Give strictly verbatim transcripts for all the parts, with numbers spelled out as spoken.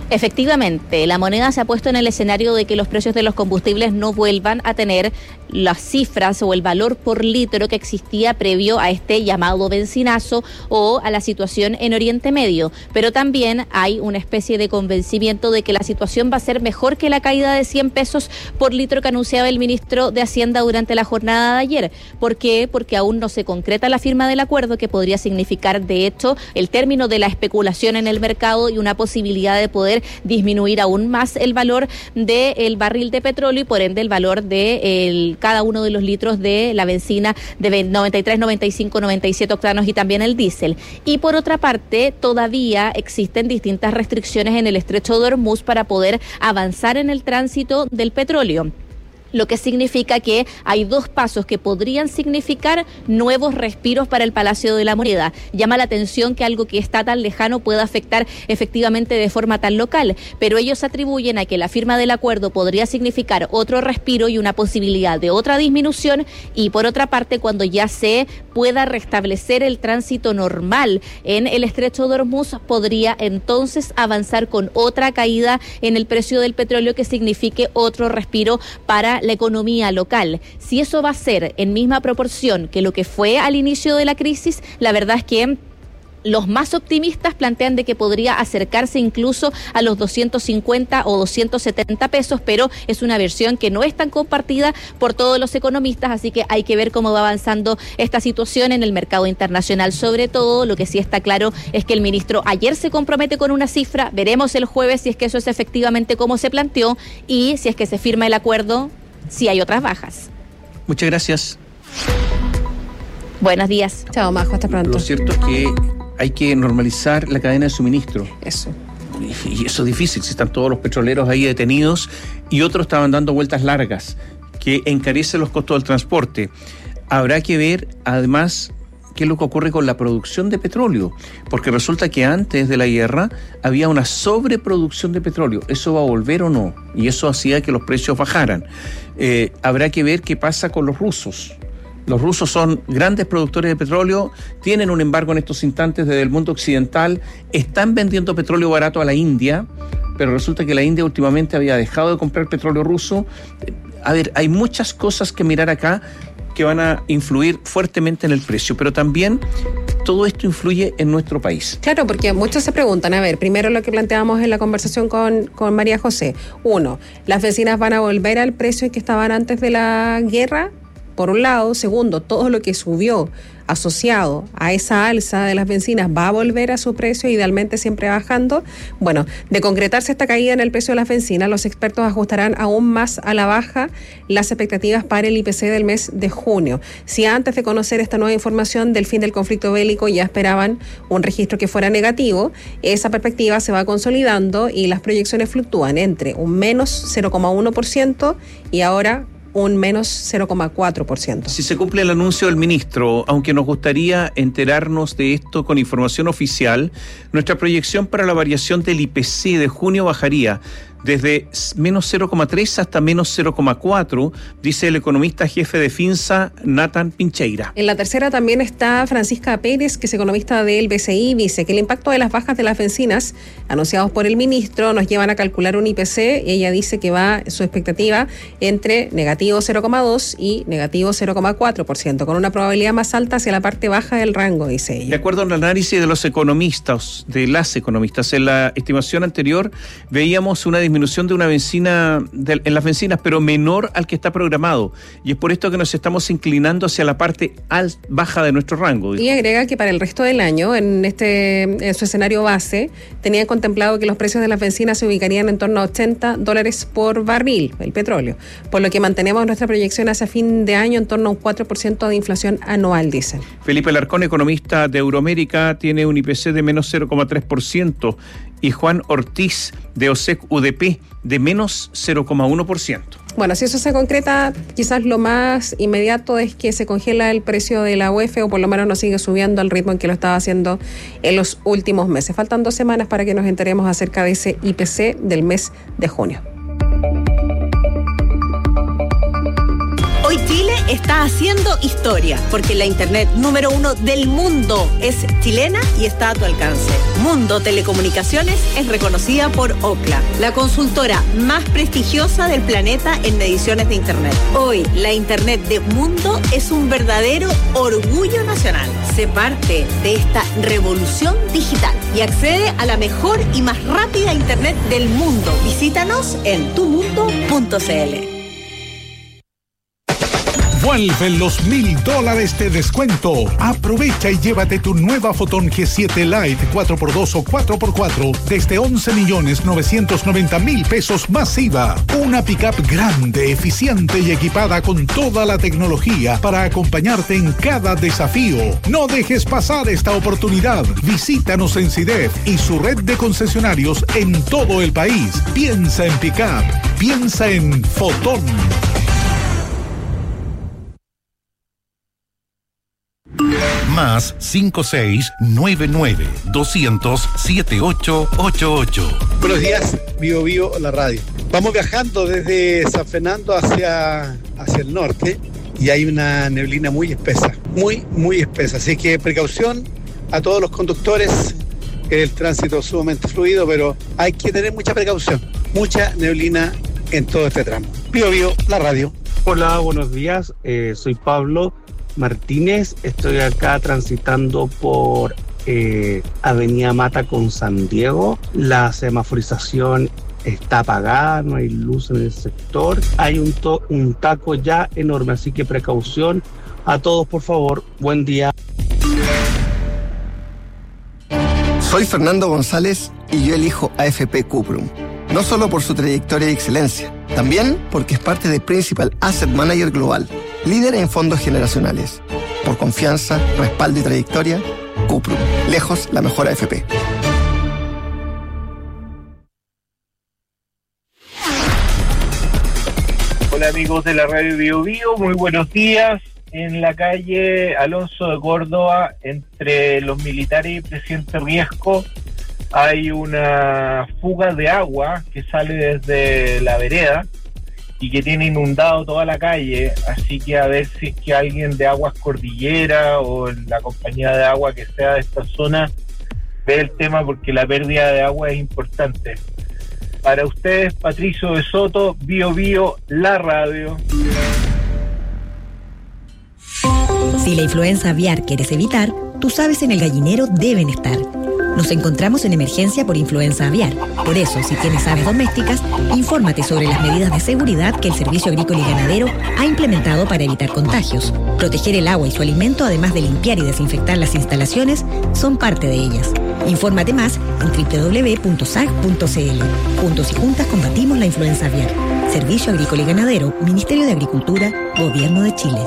Efectivamente, la moneda se ha puesto en el escenario de que los precios de los combustibles no vuelvan a tener las cifras o el valor por litro que existía previo a este llamado bencinazo o a la situación en Oriente Medio. Pero también hay una especie de convencimiento de que la situación va a ser mejor que la caída de cien pesos por litro que anunciaba el ministro de Hacienda durante la jornada de ayer. ¿Por qué? Porque aún no se concreta la firma del acuerdo, que podría significar, de hecho, el término de la especulación en el mercado y una posibilidad de poder disminuir aún más el valor del barril de petróleo y por ende el valor de el, cada uno de los litros de la benzina de noventa y tres, noventa y cinco, noventa y siete octanos y también el diésel. Y por otra parte, todavía existen distintas restricciones en el estrecho de Hormuz para poder avanzar en el tránsito del petróleo, lo que significa que hay dos pasos que podrían significar nuevos respiros para el Palacio de la Moneda. Llama la atención que algo que está tan lejano pueda afectar efectivamente de forma tan local, pero ellos atribuyen a que la firma del acuerdo podría significar otro respiro y una posibilidad de otra disminución, y por otra parte, cuando ya se pueda restablecer el tránsito normal en el estrecho de Hormuz, podría entonces avanzar con otra caída en el precio del petróleo que signifique otro respiro para la economía local. Si eso va a ser en misma proporción que lo que fue al inicio de la crisis, la verdad es que los más optimistas plantean de que podría acercarse incluso a los doscientos cincuenta o doscientos setenta pesos, pero es una versión que no es tan compartida por todos los economistas, así que hay que ver cómo va avanzando esta situación en el mercado internacional. Sobre todo, lo que sí está claro es que el ministro ayer se compromete con una cifra, veremos el jueves si es que eso es efectivamente como se planteó y si es que se firma el acuerdo, si hay otras bajas. Muchas gracias. Buenos días. Chao, Majo, hasta pronto. Lo cierto es que hay que normalizar la cadena de suministro. Eso. Y, y eso es difícil, si están todos los petroleros ahí detenidos y otros estaban dando vueltas largas, que encarece los costos del transporte. Habrá que ver, además, qué es lo que ocurre con la producción de petróleo, porque resulta que antes de la guerra había una sobreproducción de petróleo. ¿Eso va a volver o no? Y eso hacía que los precios bajaran. Eh, habrá que ver qué pasa con los rusos. Los rusos son grandes productores de petróleo, tienen un embargo en estos instantes desde el mundo occidental, están vendiendo petróleo barato a la India, pero resulta que la India últimamente había dejado de comprar petróleo ruso. A ver, hay muchas cosas que mirar acá que van a influir fuertemente en el precio, pero también todo esto influye en nuestro país. Claro, porque muchos se preguntan, a ver, primero lo que planteábamos en la conversación con, con María José. Uno, ¿las bencinas van a volver al precio que estaban antes de la guerra? Por un lado. Segundo, todo lo que subió asociado a esa alza de las bencinas va a volver a su precio, idealmente siempre bajando. Bueno, de concretarse esta caída en el precio de las bencinas, los expertos ajustarán aún más a la baja las expectativas para el I P C del mes de junio. Si antes de conocer esta nueva información del fin del conflicto bélico ya esperaban un registro que fuera negativo, esa perspectiva se va consolidando y las proyecciones fluctúan entre un menos cero coma uno por ciento y ahora un menos cero coma cuatro por ciento. Si se cumple el anuncio del ministro, aunque nos gustaría enterarnos de esto con información oficial, nuestra proyección para la variación del I P C de junio bajaría desde menos cero coma tres hasta menos cero coma cuatro, dice el economista jefe de Finsa, Nathan Pincheira. En la tercera también está Francisca Pérez, que es economista del B C I, dice que el impacto de las bajas de las bencinas anunciados por el ministro nos llevan a calcular un I P C. Ella dice que va su expectativa entre negativo cero coma dos y negativo cero coma cuatro por ciento, con una probabilidad más alta hacia la parte baja del rango, dice ella. De acuerdo al análisis de los economistas, de las economistas, en la estimación anterior veíamos una disminución de una bencina de, en las bencinas, pero menor al que está programado, y es por esto que nos estamos inclinando hacia la parte al, baja de nuestro rango. Y agrega que para el resto del año, en este en su escenario base, tenía contemplado que los precios de las bencinas se ubicarían en torno a ochenta dólares por barril, el petróleo, por lo que mantenemos nuestra proyección hacia fin de año en torno a un cuatro por ciento de inflación anual, dicen. Felipe Alarcón, economista de Euroamérica, tiene un I P C de menos cero coma tres por ciento, y Juan Ortiz de OSEC U D P de menos cero coma uno por ciento. Bueno, si eso se concreta, quizás lo más inmediato es que se congela el precio de la U E F, o por lo menos no sigue subiendo al ritmo en que lo estaba haciendo en los últimos meses. Faltan dos semanas para que nos enteremos acerca de ese I P C del mes de junio. Hoy Chile está haciendo historia, porque la internet número uno del mundo es chilena y está a tu alcance. Mundo Telecomunicaciones es reconocida por Ookla, la consultora más prestigiosa del planeta en mediciones de internet. Hoy, la internet de Mundo es un verdadero orgullo nacional. Sé parte de esta revolución digital y accede a la mejor y más rápida internet del mundo. Visítanos en tu mundo punto c l. Vuelven los mil dólares de descuento. Aprovecha y llévate tu nueva Photon G siete Lite cuatro por dos o cuatro por cuatro desde once millones novecientos noventa mil pesos más I V A. Una pickup grande, eficiente y equipada con toda la tecnología para acompañarte en cada desafío. No dejes pasar esta oportunidad. Visítanos en CIDEF y su red de concesionarios en todo el país. Piensa en pickup. Piensa en Photon. Más cinco seis nueve nueve doscientos setenta y ocho ochenta y ocho. Buenos días, Bio Bio, la radio. Vamos viajando desde San Fernando hacia, hacia el norte y hay una neblina muy espesa, muy, muy espesa. Así que precaución a todos los conductores, el tránsito es sumamente fluido, pero hay que tener mucha precaución, mucha neblina en todo este tramo. Bio Bio, la radio. Hola, buenos días, eh, soy Pablo Martínez, estoy acá transitando por eh, Avenida Mata con San Diego. La semaforización está apagada, no hay luz en el sector. Hay un, to- un taco ya enorme, así que precaución a todos, por favor. Buen día. Soy Fernando González y yo elijo A F P Cuprum. No solo por su trayectoria y excelencia, también porque es parte de Principal Asset Manager Global, líder en fondos generacionales. Por confianza, respaldo y trayectoria, Cuprum. Lejos la mejor A F P. Hola amigos de la radio Bio Bio, muy buenos días. En la calle Alonso de Córdoba, entre los militares y Presidente Riesco, hay una fuga de agua que sale desde la vereda y que tiene inundado toda la calle, así que a ver si es que alguien de Aguas Cordillera o la compañía de agua que sea de esta zona ve el tema, porque la pérdida de agua es importante. Para ustedes, Patricio de Soto, Bio Bio, la radio. Si la influenza aviar quieres evitar, tus aves en el gallinero deben estar. Nos encontramos en emergencia por influenza aviar. Por eso, si tienes aves domésticas, infórmate sobre las medidas de seguridad que el Servicio Agrícola y Ganadero ha implementado para evitar contagios. Proteger el agua y su alimento, además de limpiar y desinfectar las instalaciones, son parte de ellas. Infórmate más en doble u doble u doble u punto s a g punto c l. Juntos y juntas combatimos la influenza aviar. Servicio Agrícola y Ganadero, Ministerio de Agricultura, Gobierno de Chile.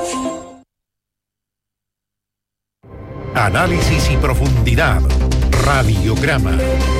Análisis y profundidad. Radiograma.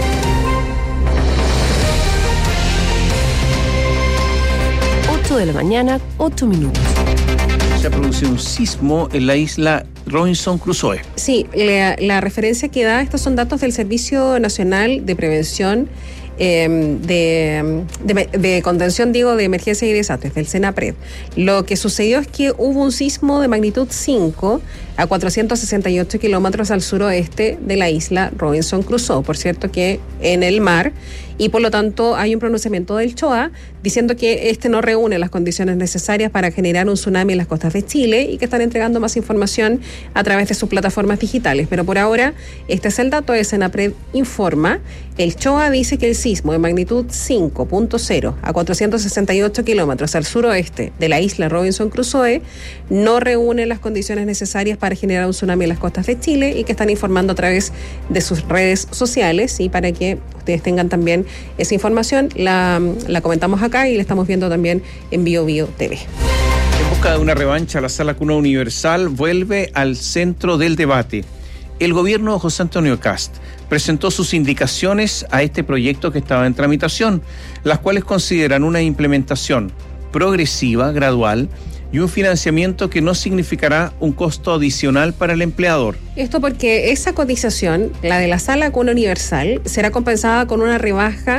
ocho de la mañana, ocho minutos. Se ha producido un sismo en la isla Robinson Crusoe. Sí, la, la referencia que da, estos son datos del Servicio Nacional de Prevención eh, de, de, de contención, digo, de emergencias y desastres, del SENAPRED. Lo que sucedió es que hubo un sismo de magnitud cinco a cuatrocientos sesenta y ocho kilómetros al suroeste de la isla Robinson Crusoe, por cierto que en el mar, y por lo tanto hay un pronunciamiento del C H O A diciendo que este no reúne las condiciones necesarias para generar un tsunami en las costas de Chile y que están entregando más información a través de sus plataformas digitales. Pero por ahora, este es el dato de SENAPRED informa. El C H O A dice que el sismo de magnitud cinco punto cero a cuatrocientos sesenta y ocho kilómetros al suroeste de la isla Robinson Crusoe no reúne las condiciones necesarias para generar un tsunami en las costas de Chile y que están informando a través de sus redes sociales, y para que ustedes tengan también esa información, la, la comentamos acá y la estamos viendo también en Bio Bio T V. En busca de una revancha, la Sala Cuna Universal vuelve al centro del debate. El gobierno de José Antonio Kast presentó sus indicaciones a este proyecto que estaba en tramitación, las cuales consideran una implementación progresiva, gradual, y un financiamiento que no significará un costo adicional para el empleador. Esto porque esa cotización, la de la Sala Cuna Universal, será compensada con una rebaja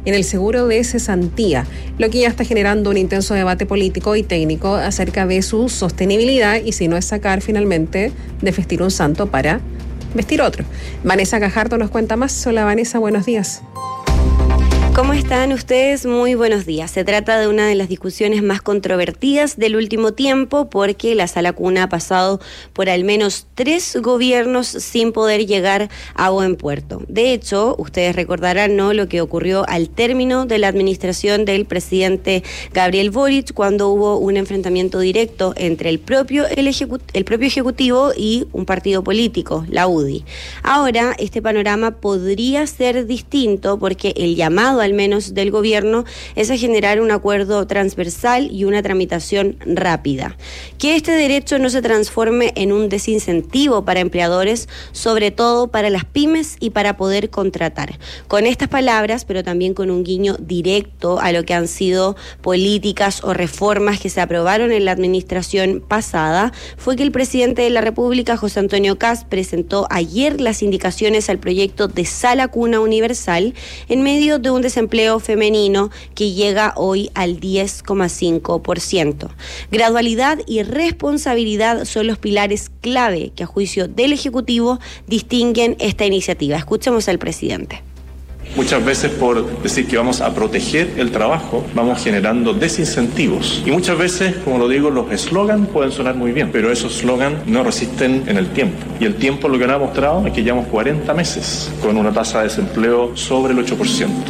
en el seguro de cesantía, lo que ya está generando un intenso debate político y técnico acerca de su sostenibilidad y si no es sacar finalmente de vestir un santo para vestir otro. Vanessa Cajardo nos cuenta más. Hola Vanessa, buenos días. ¿Cómo están ustedes? Muy buenos días. Se trata de una de las discusiones más controvertidas del último tiempo porque la Sala Cuna ha pasado por al menos tres gobiernos sin poder llegar a buen puerto. De hecho, ustedes recordarán, ¿no?, lo que ocurrió al término de la administración del presidente Gabriel Boric cuando hubo un enfrentamiento directo entre el propio, el, ejecut- el propio Ejecutivo y un partido político, la U D I. Ahora, este panorama podría ser distinto porque el llamado al menos del gobierno es a generar un acuerdo transversal y una tramitación rápida. Que este derecho no se transforme en un desincentivo para empleadores, sobre todo para las pymes y para poder contratar. Con estas palabras, pero también con un guiño directo a lo que han sido políticas o reformas que se aprobaron en la administración pasada, fue que el presidente de la República, José Antonio Kast, presentó ayer las indicaciones al proyecto de Sala Cuna Universal en medio de un desempleo femenino que llega hoy al diez coma cinco por ciento. Gradualidad y responsabilidad son los pilares clave que a juicio del Ejecutivo distinguen esta iniciativa. Escuchemos al presidente. Muchas veces por decir que vamos a proteger el trabajo, vamos generando desincentivos. Y muchas veces, como lo digo, los eslogans pueden sonar muy bien, pero esos eslogans no resisten en el tiempo. Y el tiempo lo que nos ha mostrado es que llevamos cuarenta meses con una tasa de desempleo sobre el ocho por ciento.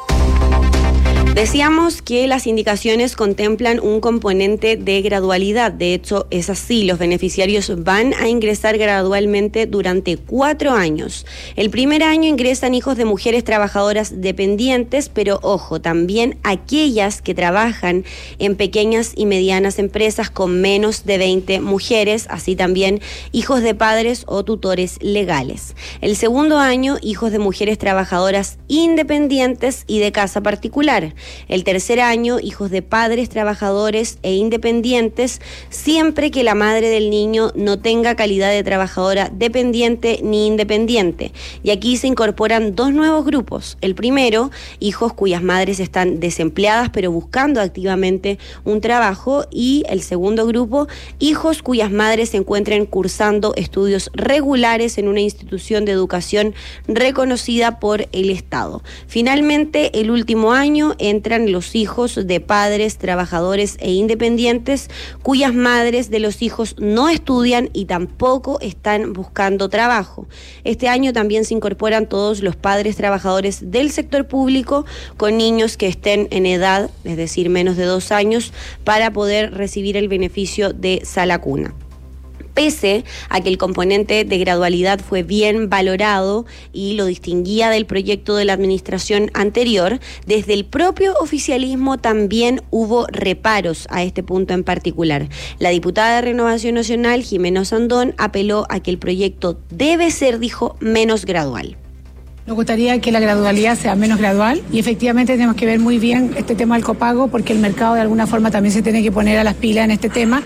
Decíamos que las indicaciones contemplan un componente de gradualidad. De hecho, es así. Los beneficiarios van a ingresar gradualmente durante cuatro años. El primer año ingresan hijos de mujeres trabajadoras dependientes, pero ojo, también aquellas que trabajan en pequeñas y medianas empresas con menos de veinte mujeres, así también hijos de padres o tutores legales. El segundo año, hijos de mujeres trabajadoras independientes y de casa particular. El tercer año, hijos de padres trabajadores e independientes, siempre que la madre del niño no tenga calidad de trabajadora dependiente ni independiente. Y aquí se incorporan dos nuevos grupos. El primero, hijos cuyas madres están desempleadas pero buscando activamente un trabajo. Y el segundo grupo, hijos cuyas madres se encuentren cursando estudios regulares en una institución de educación reconocida por el Estado. Finalmente, el último año, entran los hijos de padres, trabajadores e independientes cuyas madres de los hijos no estudian y tampoco están buscando trabajo. Este año también se incorporan todos los padres trabajadores del sector público con niños que estén en edad, es decir, menos de dos años, para poder recibir el beneficio de Sala Cuna. Pese a que el componente de gradualidad fue bien valorado y lo distinguía del proyecto de la administración anterior, desde el propio oficialismo también hubo reparos a este punto en particular. La diputada de Renovación Nacional, Jimena Sandón, apeló a que el proyecto debe ser, dijo, menos gradual. Nos gustaría que la gradualidad sea menos gradual y efectivamente tenemos que ver muy bien este tema del copago porque el mercado de alguna forma también se tiene que poner a las pilas en este tema.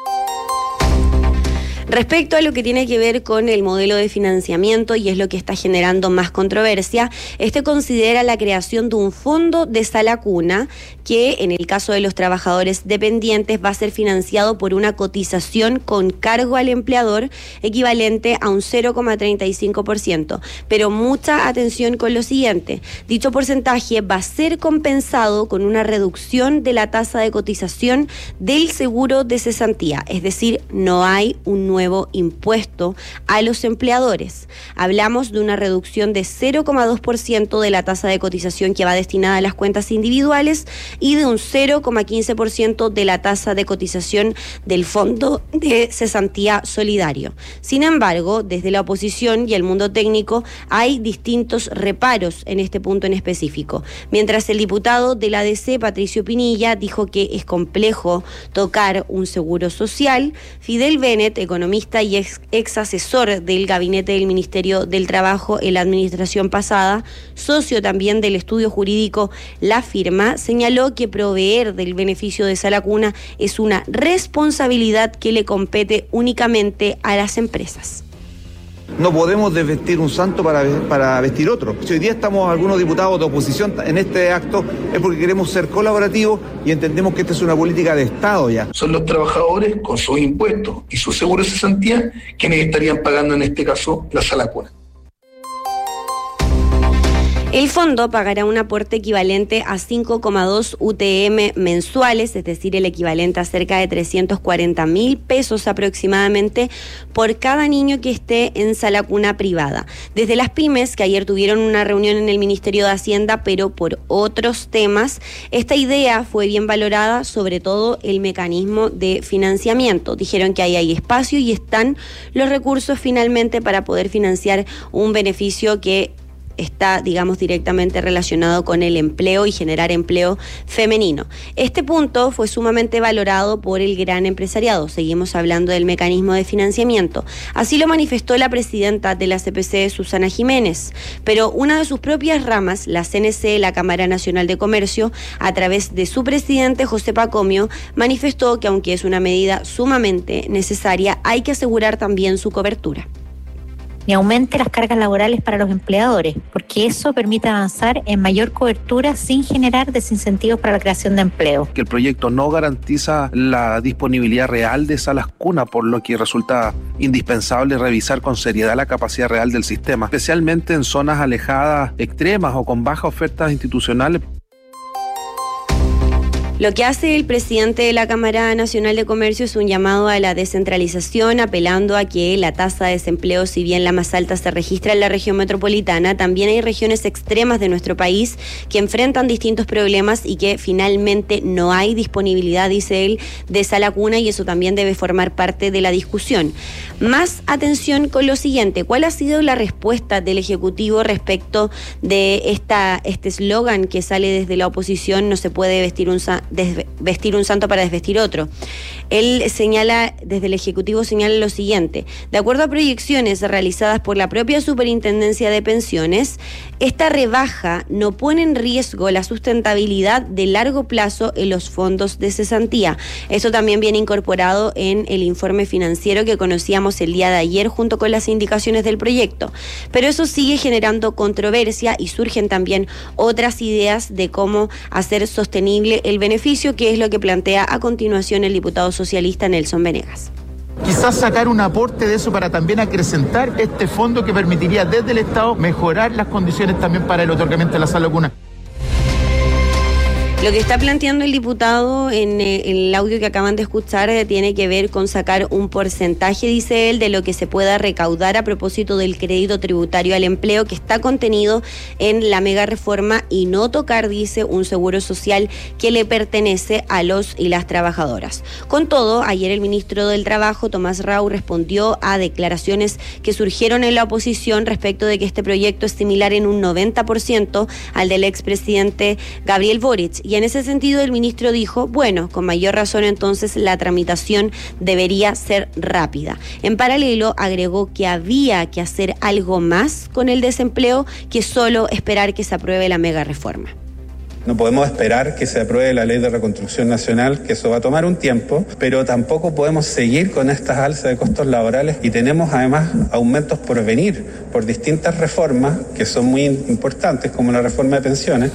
Respecto a lo que tiene que ver con el modelo de financiamiento, y es lo que está generando más controversia, este considera la creación de un fondo de Sala Cuna que en el caso de los trabajadores dependientes va a ser financiado por una cotización con cargo al empleador equivalente a un cero coma treinta y cinco por ciento. Pero mucha atención con lo siguiente, dicho porcentaje va a ser compensado con una reducción de la tasa de cotización del seguro de cesantía, es decir, no hay un nuevo nuevo impuesto a los empleadores. Hablamos de una reducción de cero coma dos por ciento de la tasa de cotización que va destinada a las cuentas individuales y de un cero coma quince por ciento de la tasa de cotización del Fondo de Cesantía Solidario. Sin embargo, desde la oposición y el mundo técnico hay distintos reparos en este punto en específico. Mientras el diputado de la A D C, Patricio Pinilla, dijo que es complejo tocar un seguro social, Fidel Bennett, economista y ex, ex asesor del gabinete del Ministerio del Trabajo en la administración pasada, socio también del estudio jurídico La Firma, señaló que proveer del beneficio de Sala Cuna es una responsabilidad que le compete únicamente a las empresas. No podemos desvestir un santo para, para vestir otro. Si hoy día estamos algunos diputados de oposición en este acto es porque queremos ser colaborativos y entendemos que esta es una política de Estado ya. Son los trabajadores con sus impuestos y sus seguros de cesantía quienes estarían pagando en este caso la sala cuna. El fondo pagará un aporte equivalente a cinco coma dos U T M mensuales, es decir, el equivalente a cerca de trescientos cuarenta mil pesos aproximadamente por cada niño que esté en sala cuna privada. Desde las pymes, que ayer tuvieron una reunión en el Ministerio de Hacienda, pero por otros temas, esta idea fue bien valorada, sobre todo el mecanismo de financiamiento. Dijeron que ahí hay espacio y están los recursos finalmente para poder financiar un beneficio que está, digamos, directamente relacionado con el empleo y generar empleo femenino. Este punto fue sumamente valorado por el gran empresariado. Seguimos hablando del mecanismo de financiamiento. Así lo manifestó la presidenta de la C P C, Susana Jiménez. Pero una de sus propias ramas, la C N C, la Cámara Nacional de Comercio, a través de su presidente, José Pacomio, manifestó que aunque es una medida sumamente necesaria, hay que asegurar también su cobertura. Y aumente las cargas laborales para los empleadores, porque eso permite avanzar en mayor cobertura sin generar desincentivos para la creación de empleo. Que el proyecto no garantiza la disponibilidad real de salas cuna, por lo que resulta indispensable revisar con seriedad la capacidad real del sistema, especialmente en zonas alejadas, extremas o con bajas ofertas institucionales. Lo que hace el presidente de la Cámara Nacional de Comercio es un llamado a la descentralización, apelando a que la tasa de desempleo, si bien la más alta se registra en la región metropolitana, también hay regiones extremas de nuestro país que enfrentan distintos problemas y que finalmente no hay disponibilidad, dice él, de sala cuna, y eso también debe formar parte de la discusión. Más atención con lo siguiente: ¿cuál ha sido la respuesta del Ejecutivo respecto de esta este eslogan que sale desde la oposición, no se puede vestir un vestir un santo para desvestir otro? Él señala, desde el Ejecutivo señala lo siguiente: de acuerdo a proyecciones realizadas por la propia Superintendencia de Pensiones, esta rebaja no pone en riesgo la sustentabilidad de largo plazo en los fondos de cesantía. Esto también viene incorporado en el informe financiero que conocíamos el día de ayer junto con las indicaciones del proyecto. Pero eso sigue generando controversia y surgen también otras ideas de cómo hacer sostenible el beneficio, que es lo que plantea a continuación el diputado socialista Nelson Venegas. Quizás sacar un aporte de eso para también acrecentar este fondo que permitiría desde el Estado mejorar las condiciones también para el otorgamiento de la sala cuna. Lo que está planteando el diputado en eh, el audio que acaban de escuchar eh, tiene que ver con sacar un porcentaje, dice él, de lo que se pueda recaudar a propósito del crédito tributario al empleo que está contenido en la mega reforma y no tocar, dice, un seguro social que le pertenece a los y las trabajadoras. Con todo, ayer el ministro del Trabajo, Tomás Rau, respondió a declaraciones que surgieron en la oposición respecto de que este proyecto es similar en un noventa por ciento al del expresidente Gabriel Boric. Y en ese sentido el ministro dijo, bueno, con mayor razón entonces la tramitación debería ser rápida. En paralelo agregó que había que hacer algo más con el desempleo que solo esperar que se apruebe la mega reforma. No podemos esperar que se apruebe la ley de reconstrucción nacional, que eso va a tomar un tiempo, pero tampoco podemos seguir con estas alzas de costos laborales y tenemos además aumentos por venir por distintas reformas que son muy importantes, como la reforma de pensiones.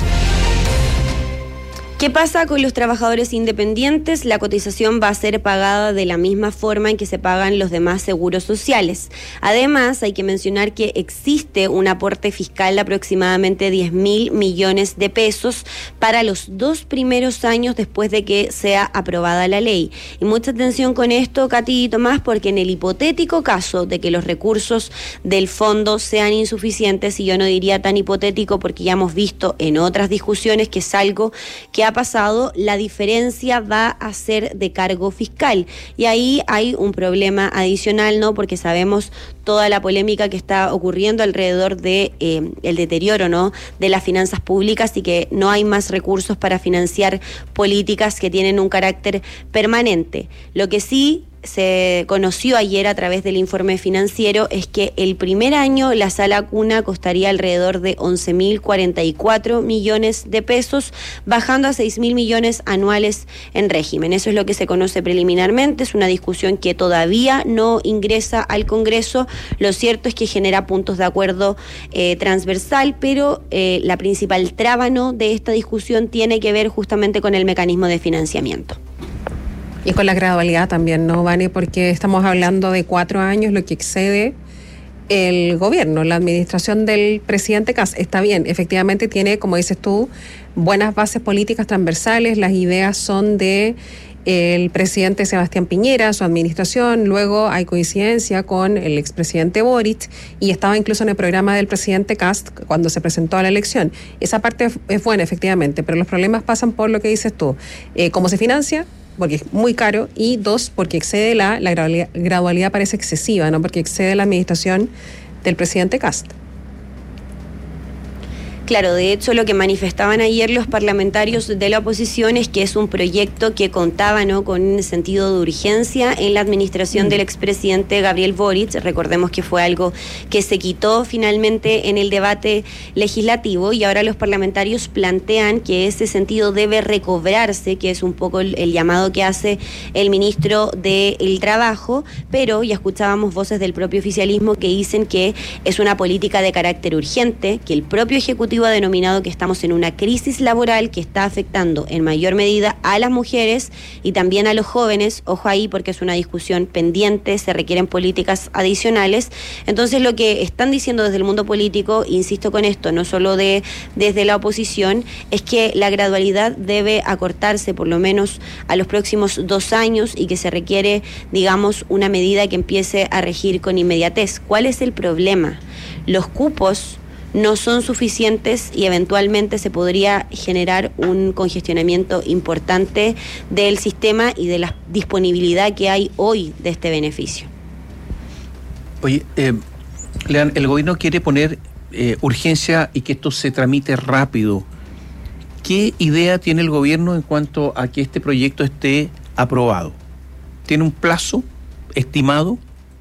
¿Qué pasa con los trabajadores independientes? La cotización va a ser pagada de la misma forma en que se pagan los demás seguros sociales. Además, hay que mencionar que existe un aporte fiscal de aproximadamente diez mil millones de pesos para los dos primeros años después de que sea aprobada la ley. Y mucha atención con esto, Katy y Tomás, porque en el hipotético caso de que los recursos del fondo sean insuficientes, y yo no diría tan hipotético porque ya hemos visto en otras discusiones que es algo que ha pasado, la diferencia va a ser de cargo fiscal. Y ahí hay un problema adicional, ¿no? Porque sabemos toda la polémica que está ocurriendo alrededor de eh, el deterioro, ¿no?, de las finanzas públicas y que no hay más recursos para financiar políticas que tienen un carácter permanente. Lo que sí se conoció ayer a través del informe financiero es que el primer año la sala cuna costaría alrededor de once mil cuarenta y cuatro millones de pesos, bajando a seis mil millones anuales en régimen. Eso es lo que se conoce preliminarmente, es una discusión que todavía no ingresa al Congreso. Lo cierto es que genera puntos de acuerdo eh, transversal, pero eh, la principal trábano de esta discusión tiene que ver justamente con el mecanismo de financiamiento. Y con la gradualidad también, ¿no, Vane? Porque estamos hablando de cuatro años, lo que excede el gobierno, la administración del presidente Kast. Está bien, efectivamente tiene, como dices tú, buenas bases políticas transversales, las ideas son de el presidente Sebastián Piñera, su administración, luego hay coincidencia con el expresidente Boric y estaba incluso en el programa del presidente Kast cuando se presentó a la elección. Esa parte es buena, efectivamente, pero los problemas pasan por lo que dices tú, eh, cómo se financia, porque es muy caro, y dos, porque excede la, la gradualidad, gradualidad parece excesiva, ¿no? Porque excede la administración del presidente Kast. Claro, de hecho lo que manifestaban ayer los parlamentarios de la oposición es que es un proyecto que contaba, ¿no?, con un sentido de urgencia en la administración mm. del expresidente Gabriel Boric. Recordemos que fue algo que se quitó finalmente en el debate legislativo y ahora los parlamentarios plantean que ese sentido debe recobrarse, que es un poco el, el llamado que hace el ministro del Trabajo, pero ya escuchábamos voces del propio oficialismo que dicen que es una política de carácter urgente, que el propio Ejecutivo ha denominado que estamos en una crisis laboral que está afectando en mayor medida a las mujeres y también a los jóvenes. Ojo ahí, porque es una discusión pendiente, se requieren políticas adicionales. Entonces lo que están diciendo desde el mundo político, insisto con esto, no solo de desde la oposición, es que la gradualidad debe acortarse por lo menos a los próximos dos años y que se requiere, digamos, una medida que empiece a regir con inmediatez. ¿Cuál es el problema? Los cupos no son suficientes y eventualmente se podría generar un congestionamiento importante del sistema y de la disponibilidad que hay hoy de este beneficio. Oye, eh, Lean, el gobierno quiere poner eh, urgencia y que esto se tramite rápido. ¿Qué idea tiene el gobierno en cuanto a que este proyecto esté aprobado? ¿Tiene un plazo estimado?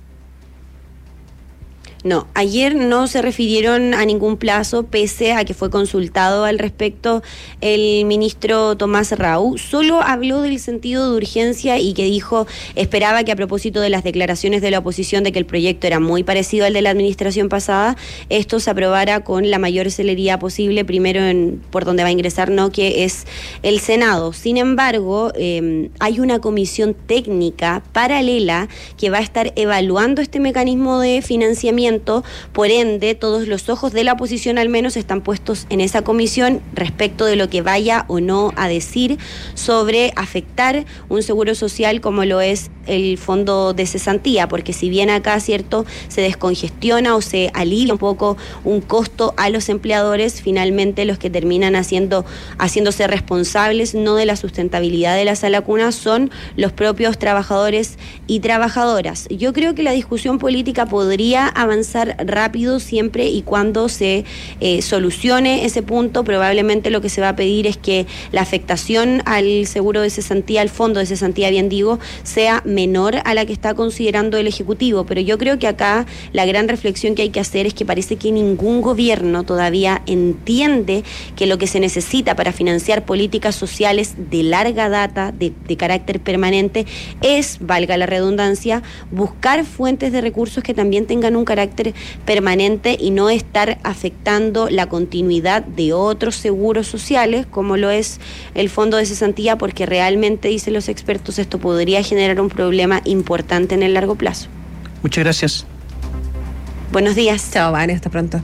No, ayer no se refirieron a ningún plazo, pese a que fue consultado al respecto el ministro Tomás Rau. Solo habló del sentido de urgencia y que dijo, esperaba que a propósito de las declaraciones de la oposición de que el proyecto era muy parecido al de la administración pasada, esto se aprobara con la mayor celeridad posible, primero en, por donde va a ingresar, no, que es el Senado. Sin embargo, eh, hay una comisión técnica paralela que va a estar evaluando este mecanismo de financiamiento. Por ende, todos los ojos de la oposición al menos están puestos en esa comisión respecto de lo que vaya o no a decir sobre afectar un seguro social como lo es el fondo de cesantía, porque si bien acá, cierto, se descongestiona o se alivia un poco un costo a los empleadores, finalmente los que terminan haciendo, haciéndose responsables no de la sustentabilidad de la sala cuna son los propios trabajadores y trabajadoras. Yo creo que la discusión política podría avanzar rápido siempre y cuando se eh, solucione ese punto. Probablemente lo que se va a pedir es que la afectación al seguro de cesantía, al fondo de cesantía, bien digo, sea menor a la que está considerando el Ejecutivo, pero yo creo que acá la gran reflexión que hay que hacer es que parece que ningún gobierno todavía entiende que lo que se necesita para financiar políticas sociales de larga data, de, de carácter permanente, es, valga la redundancia, buscar fuentes de recursos que también tengan un carácter permanente y no estar afectando la continuidad de otros seguros sociales como lo es el fondo de cesantía, porque realmente, dicen los expertos, esto podría generar un problema importante en el largo plazo. Muchas gracias. Buenos días. Chao, Vane, hasta pronto.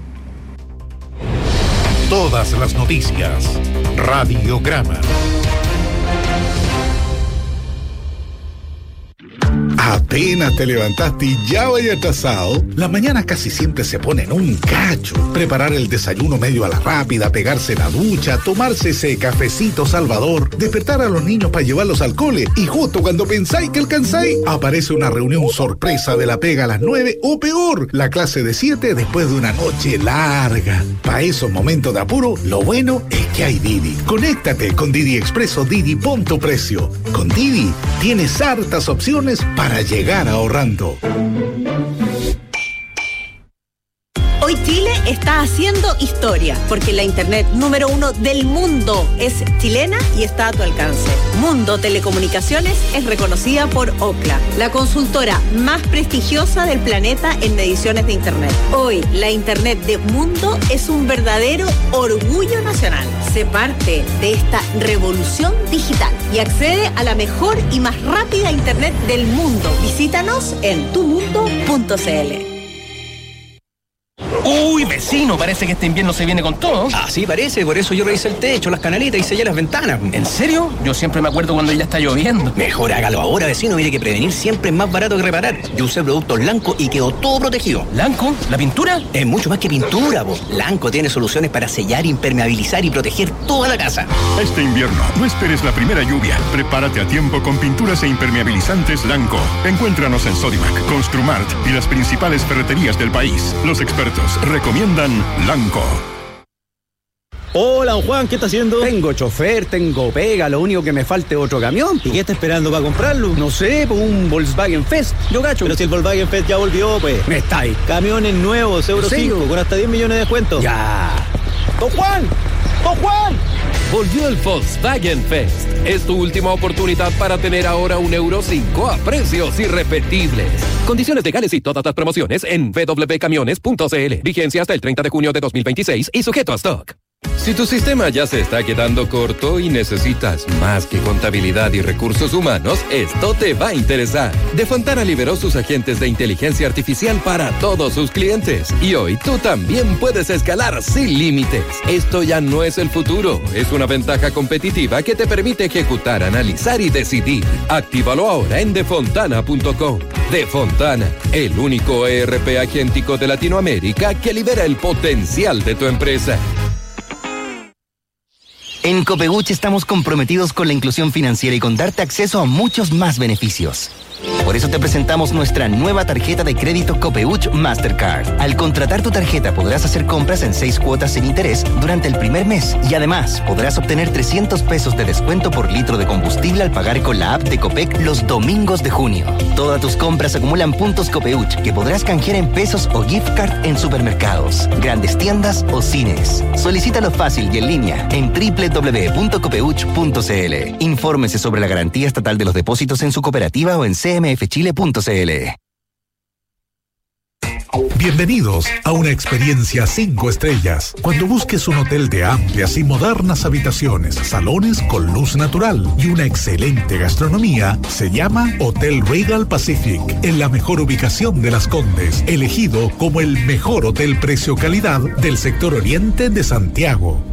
Todas las noticias. Radiograma. Apenas te levantaste y ya vaya atrasado. Las mañanas casi siempre se ponen un cacho. Preparar el desayuno medio a la rápida, pegarse la ducha, tomarse ese cafecito salvador, despertar a los niños para llevarlos al cole y justo cuando pensáis que alcanzáis, aparece una reunión sorpresa de la pega a las nueve o peor, la clase de siete después de una noche larga. Para esos momentos de apuro, lo bueno es que hay Didi. Conéctate con Didi Express o Didi Punto Precio. Con Didi tienes hartas opciones para llegar ahorrando. Hoy Chile está haciendo historia, porque la internet número uno del mundo es chilena y está a tu alcance. Mundo Telecomunicaciones es reconocida por Ookla, la consultora más prestigiosa del planeta en mediciones de internet. Hoy, la internet de Mundo es un verdadero orgullo nacional. Sé parte de esta revolución digital y accede a la mejor y más rápida internet del mundo. Visítanos en tu mundo punto c l. Uy, vecino, parece que este invierno se viene con todo. Ah, sí, parece, por eso yo revisé el techo, las canaletas y sellé las ventanas. ¿En serio? Yo siempre me acuerdo cuando ya está lloviendo. Mejor hágalo ahora, vecino, mire que prevenir siempre es más barato que reparar. Yo usé productos Lanco y quedó todo protegido. ¿Lanco? ¿La pintura? Es mucho más que pintura, po. Lanco tiene soluciones para sellar, impermeabilizar y proteger toda la casa. Este invierno, no esperes la primera lluvia. Prepárate a tiempo con pinturas e impermeabilizantes Lanco. Encuéntranos en Sodimac, Construmart y las principales ferreterías del país. Los expertos recomiendan Lanco. Hola, don Juan, ¿qué está haciendo? Tengo chofer, tengo pega, lo único que me falta es otro camión. ¿Y qué está esperando para comprarlo? No sé, pues un Volkswagen Fest. Yo cacho. Pero si el Volkswagen Fest ya volvió, pues. Me está ahí. Camiones nuevos, Euro cinco, con hasta diez millones de descuento. Ya. ¡Don Juan! ¡Don Juan! Volvió el Volkswagen Fest. Es tu última oportunidad para tener ahora un Euro cinco a precios irrepetibles. Condiciones legales y todas las promociones en w w w punto camiones punto c l. Vigencia hasta el treinta de junio de dos mil veintiséis y sujeto a stock. Si tu sistema ya se está quedando corto y necesitas más que contabilidad y recursos humanos, esto te va a interesar. De Fontana liberó sus agentes de inteligencia artificial para todos sus clientes. Y hoy tú también puedes escalar sin límites. Esto ya no es el futuro, es una ventaja competitiva que te permite ejecutar, analizar y decidir. Actívalo ahora en defontana punto com. De Fontana, el único E R P agéntico de Latinoamérica que libera el potencial de tu empresa. En Copeuch estamos comprometidos con la inclusión financiera y con darte acceso a muchos más beneficios. Por eso te presentamos nuestra nueva tarjeta de crédito Copeuch Mastercard. Al contratar tu tarjeta podrás hacer compras en seis cuotas sin interés durante el primer mes y además podrás obtener trescientos pesos de descuento por litro de combustible al pagar con la app de Copec los domingos de junio. Todas tus compras acumulan puntos Copeuch que podrás canjear en pesos o gift card en supermercados, grandes tiendas o cines. Solicítalo fácil y en línea en w w w punto copeuch punto c l. Infórmese sobre la garantía estatal de los depósitos en su cooperativa o en c m f chile punto c l. Bienvenidos a una experiencia cinco estrellas. Cuando busques un hotel de amplias y modernas habitaciones, salones con luz natural y una excelente gastronomía, se llama Hotel Regal Pacific, en la mejor ubicación de Las Condes, elegido como el mejor hotel precio-calidad del sector oriente de Santiago.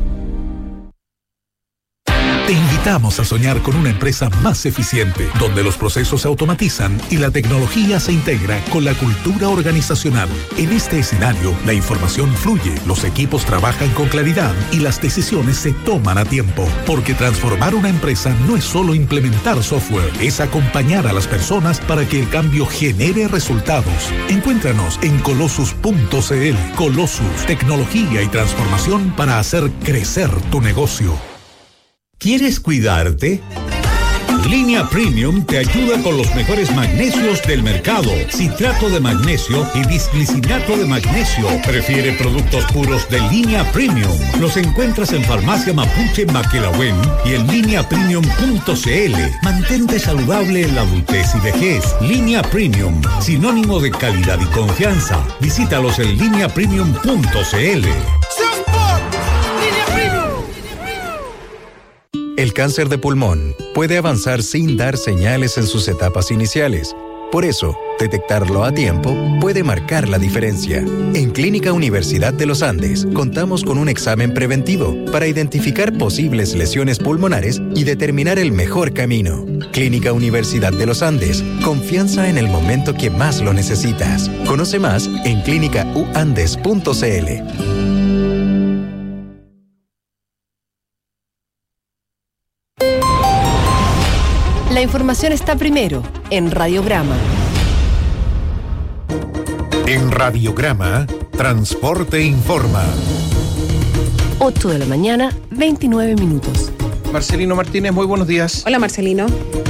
Te invitamos a soñar con una empresa más eficiente, donde los procesos se automatizan y la tecnología se integra con la cultura organizacional. En este escenario, la información fluye, los equipos trabajan con claridad y las decisiones se toman a tiempo. Porque transformar una empresa no es solo implementar software, es acompañar a las personas para que el cambio genere resultados. Encuéntranos en colossus punto c l. Colossus, tecnología y transformación para hacer crecer tu negocio. ¿Quieres cuidarte? Línea Premium te ayuda con los mejores magnesios del mercado. Citrato de magnesio y bisglicinato de magnesio. Prefiere productos puros de Línea Premium. Los encuentras en Farmacia Mapuche Maquelahuen y en línea premium punto c l. Mantente saludable en la adultez y vejez. Línea Premium, sinónimo de calidad y confianza. Visítalos en línea premium punto c l. El cáncer de pulmón puede avanzar sin dar señales en sus etapas iniciales. Por eso, detectarlo a tiempo puede marcar la diferencia. En Clínica Universidad de los Andes, contamos con un examen preventivo para identificar posibles lesiones pulmonares y determinar el mejor camino. Clínica Universidad de los Andes, confianza en el momento que más lo necesitas. Conoce más en clínica u andes punto c l. La información está primero en Radiograma. En Radiograma, Transporte Informa. ocho de la mañana, veintinueve minutos. Marcelino Martínez, muy buenos días. Hola, Marcelino.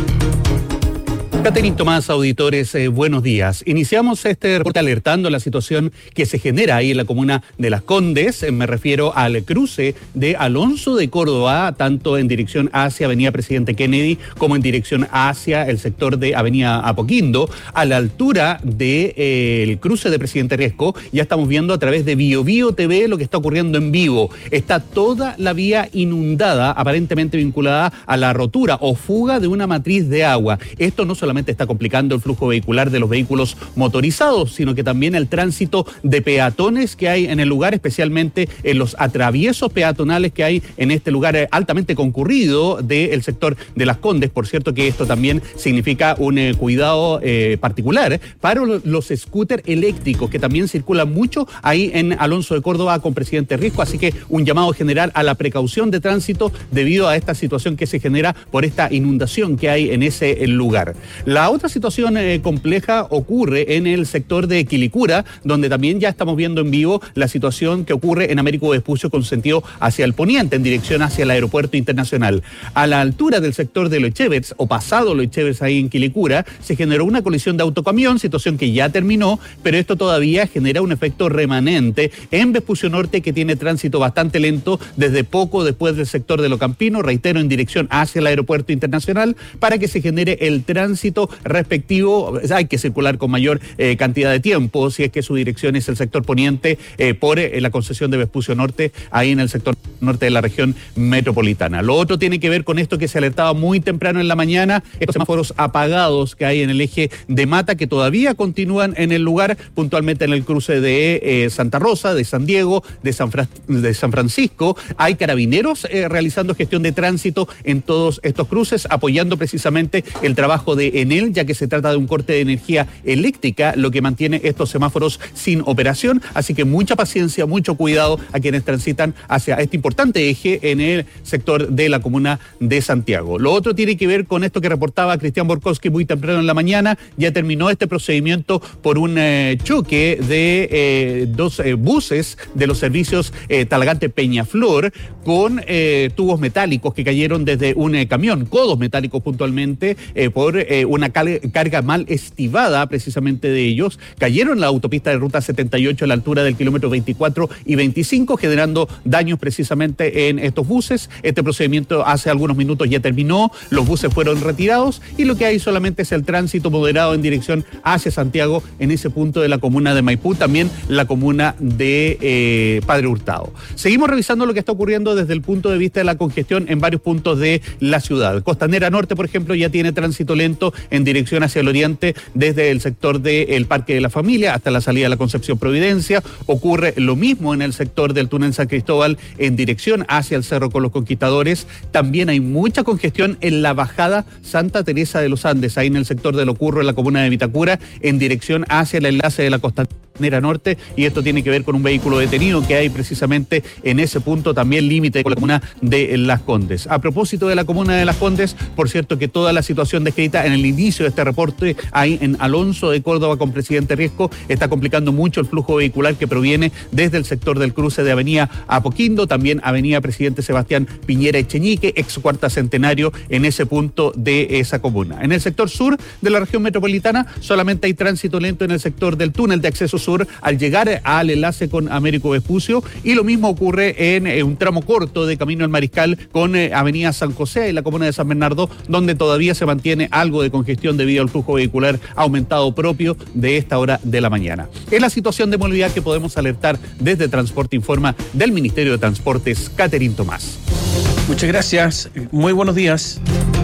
Catherine Tomás, auditores, eh, buenos días. Iniciamos este reporte alertando la situación que se genera ahí en la comuna de Las Condes. Eh, me refiero al cruce de Alonso de Córdoba, tanto en dirección hacia Avenida Presidente Kennedy como en dirección hacia el sector de Avenida Apoquindo. A la altura del de, eh, cruce de Presidente Riesco, ya estamos viendo a través de Bio Bio T V lo que está ocurriendo en vivo. Está toda la vía inundada, aparentemente vinculada a la rotura o fuga de una matriz de agua. Esto no solamente está complicando el flujo vehicular de los vehículos motorizados, sino que también el tránsito de peatones que hay en el lugar, especialmente en los atraviesos peatonales que hay en este lugar altamente concurrido del sector de Las Condes. Por cierto que esto también significa un eh, cuidado eh, particular para los scooters eléctricos que también circulan mucho ahí en Alonso de Córdoba con Presidente Riesco, así que un llamado general a la precaución de tránsito debido a esta situación que se genera por esta inundación que hay en ese lugar. La otra situación eh, compleja ocurre en el sector de Quilicura, donde también ya estamos viendo en vivo la situación que ocurre en Américo Vespucio con sentido hacia el poniente, en dirección hacia el aeropuerto internacional. A la altura del sector de Loechevers, o pasado Loechevers ahí en Quilicura, se generó una colisión de autocamión, situación que ya terminó, pero esto todavía genera un efecto remanente en Vespucio Norte, que tiene tránsito bastante lento desde poco después del sector de Locampino, reitero, en dirección hacia el aeropuerto internacional, para que se genere el tránsito respectivo. Hay que circular con mayor eh, cantidad de tiempo si es que su dirección es el sector poniente eh, por eh, la concesión de Vespucio Norte, ahí en el sector norte de la región metropolitana. Lo otro tiene que ver con esto que se alertaba muy temprano en la mañana, estos semáforos apagados que hay en el eje de Mata, que todavía continúan en el lugar, puntualmente en el cruce de eh, Santa Rosa, de San Diego, de San, Fra de San Francisco. Hay carabineros eh, realizando gestión de tránsito en todos estos cruces, apoyando precisamente el trabajo de Enel, ya que se trata de un corte de energía eléctrica lo que mantiene estos semáforos sin operación, así que mucha paciencia, mucho cuidado a quienes transitan hacia este importante eje en el sector de la comuna de Santiago. Lo otro tiene que ver con esto que reportaba Cristian Borkowski muy temprano en la mañana. Ya terminó este procedimiento por un eh, choque de eh, dos eh, buses de los servicios eh, Talagante Peñaflor con eh, tubos metálicos que cayeron desde un eh, camión, codos metálicos puntualmente, eh, por eh, una carga mal estivada precisamente de ellos. Cayeron en la autopista de ruta setenta y ocho a la altura del kilómetro veinticuatro y veinticinco, generando daños precisamente en estos buses. Este procedimiento hace algunos minutos ya terminó, los buses fueron retirados y lo que hay solamente es el tránsito moderado en dirección hacia Santiago en ese punto de la comuna de Maipú, también la comuna de eh, Padre Hurtado. Seguimos revisando lo que está ocurriendo desde el punto de vista de la congestión en varios puntos de la ciudad. Costanera Norte, por ejemplo, ya tiene tránsito lento en dirección hacia el oriente desde el sector del Parque de la Familia hasta la salida de la Concepción Providencia. Ocurre lo mismo en el sector del túnel San Cristóbal en dirección hacia el Cerro con los Conquistadores. También hay mucha congestión en la bajada Santa Teresa de los Andes, ahí en el sector de Locurro, en la comuna de Vitacura, en dirección hacia el enlace de la Costanera Norte, y esto tiene que ver con un vehículo detenido que hay precisamente en ese punto, también límite con la comuna de Las Condes. A propósito de la comuna de Las Condes, por cierto que toda la situación descrita en el inicio de este reporte ahí en Alonso de Córdoba con Presidente Riesco está complicando mucho el flujo vehicular que proviene desde el sector del cruce de Avenida Apoquindo, también Avenida Presidente Sebastián Piñera Echeñique, ex Cuarta Centenario, en ese punto de esa comuna. En el sector sur de la región metropolitana solamente hay tránsito lento en el sector del túnel de acceso sur al llegar al enlace con Américo Vespucio, y lo mismo ocurre en, en un tramo corto de Camino al Mariscal con eh, Avenida San José en la comuna de San Bernardo, donde todavía se mantiene algo de congestión debido al flujo vehicular aumentado propio de esta hora de la mañana. Es la situación de movilidad que podemos alertar desde Transporte Informa del Ministerio de Transportes. Catherine Tomás. Muchas gracias. Muy buenos días.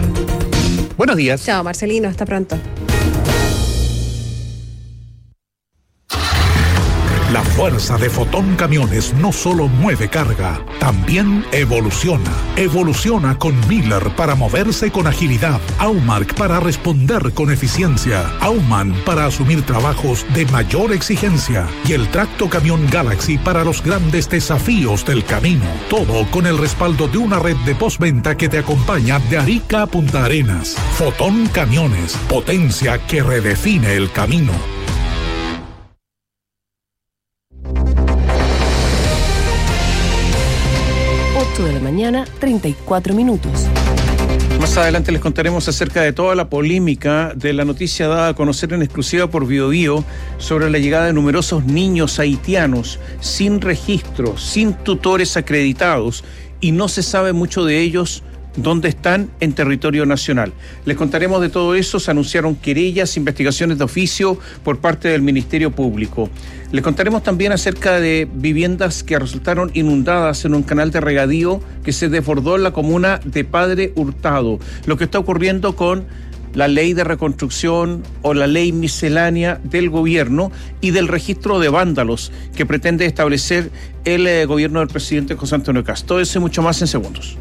Buenos días. Chao, Marcelino. Hasta pronto. La fuerza de Fotón Camiones no solo mueve carga, también evoluciona. Evoluciona con Miller para moverse con agilidad, Aumark para responder con eficiencia, Auman para asumir trabajos de mayor exigencia y el Tracto Camión Galaxy para los grandes desafíos del camino. Todo con el respaldo de una red de postventa que te acompaña de Arica a Punta Arenas. Fotón Camiones, potencia que redefine el camino. mañana, treinta y cuatro minutos. Más adelante les contaremos acerca de toda la polémica de la noticia dada a conocer en exclusiva por Biobío sobre la llegada de numerosos niños haitianos sin registro, sin tutores acreditados, y no se sabe mucho de ellos dónde están en territorio nacional. Les contaremos de todo eso. Se anunciaron querellas, investigaciones de oficio por parte del Ministerio Público. Les contaremos también acerca de viviendas que resultaron inundadas en un canal de regadío que se desbordó en la comuna de Padre Hurtado. Lo que está ocurriendo con la ley de reconstrucción o la ley miscelánea del gobierno y del registro de vándalos que pretende establecer el eh, gobierno del presidente José Antonio Kast. Todo eso y mucho más en segundos.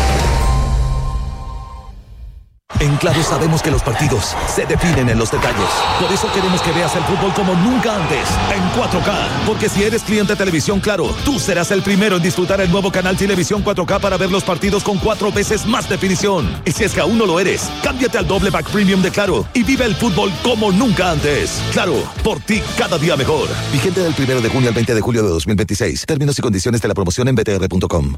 En Claro sabemos que los partidos se definen en los detalles. Por eso queremos que veas el fútbol como nunca antes, en cuatro K. Porque si eres cliente de Televisión Claro, tú serás el primero en disfrutar el nuevo canal Televisión cuatro K para ver los partidos con cuatro veces más definición. Y si es que aún no lo eres, cámbiate al doble pack premium de Claro y vive el fútbol como nunca antes. Claro, por ti cada día mejor. Vigente del primero de junio al veinte de julio de dos mil veintiséis. Términos y condiciones de la promoción en b t r punto com.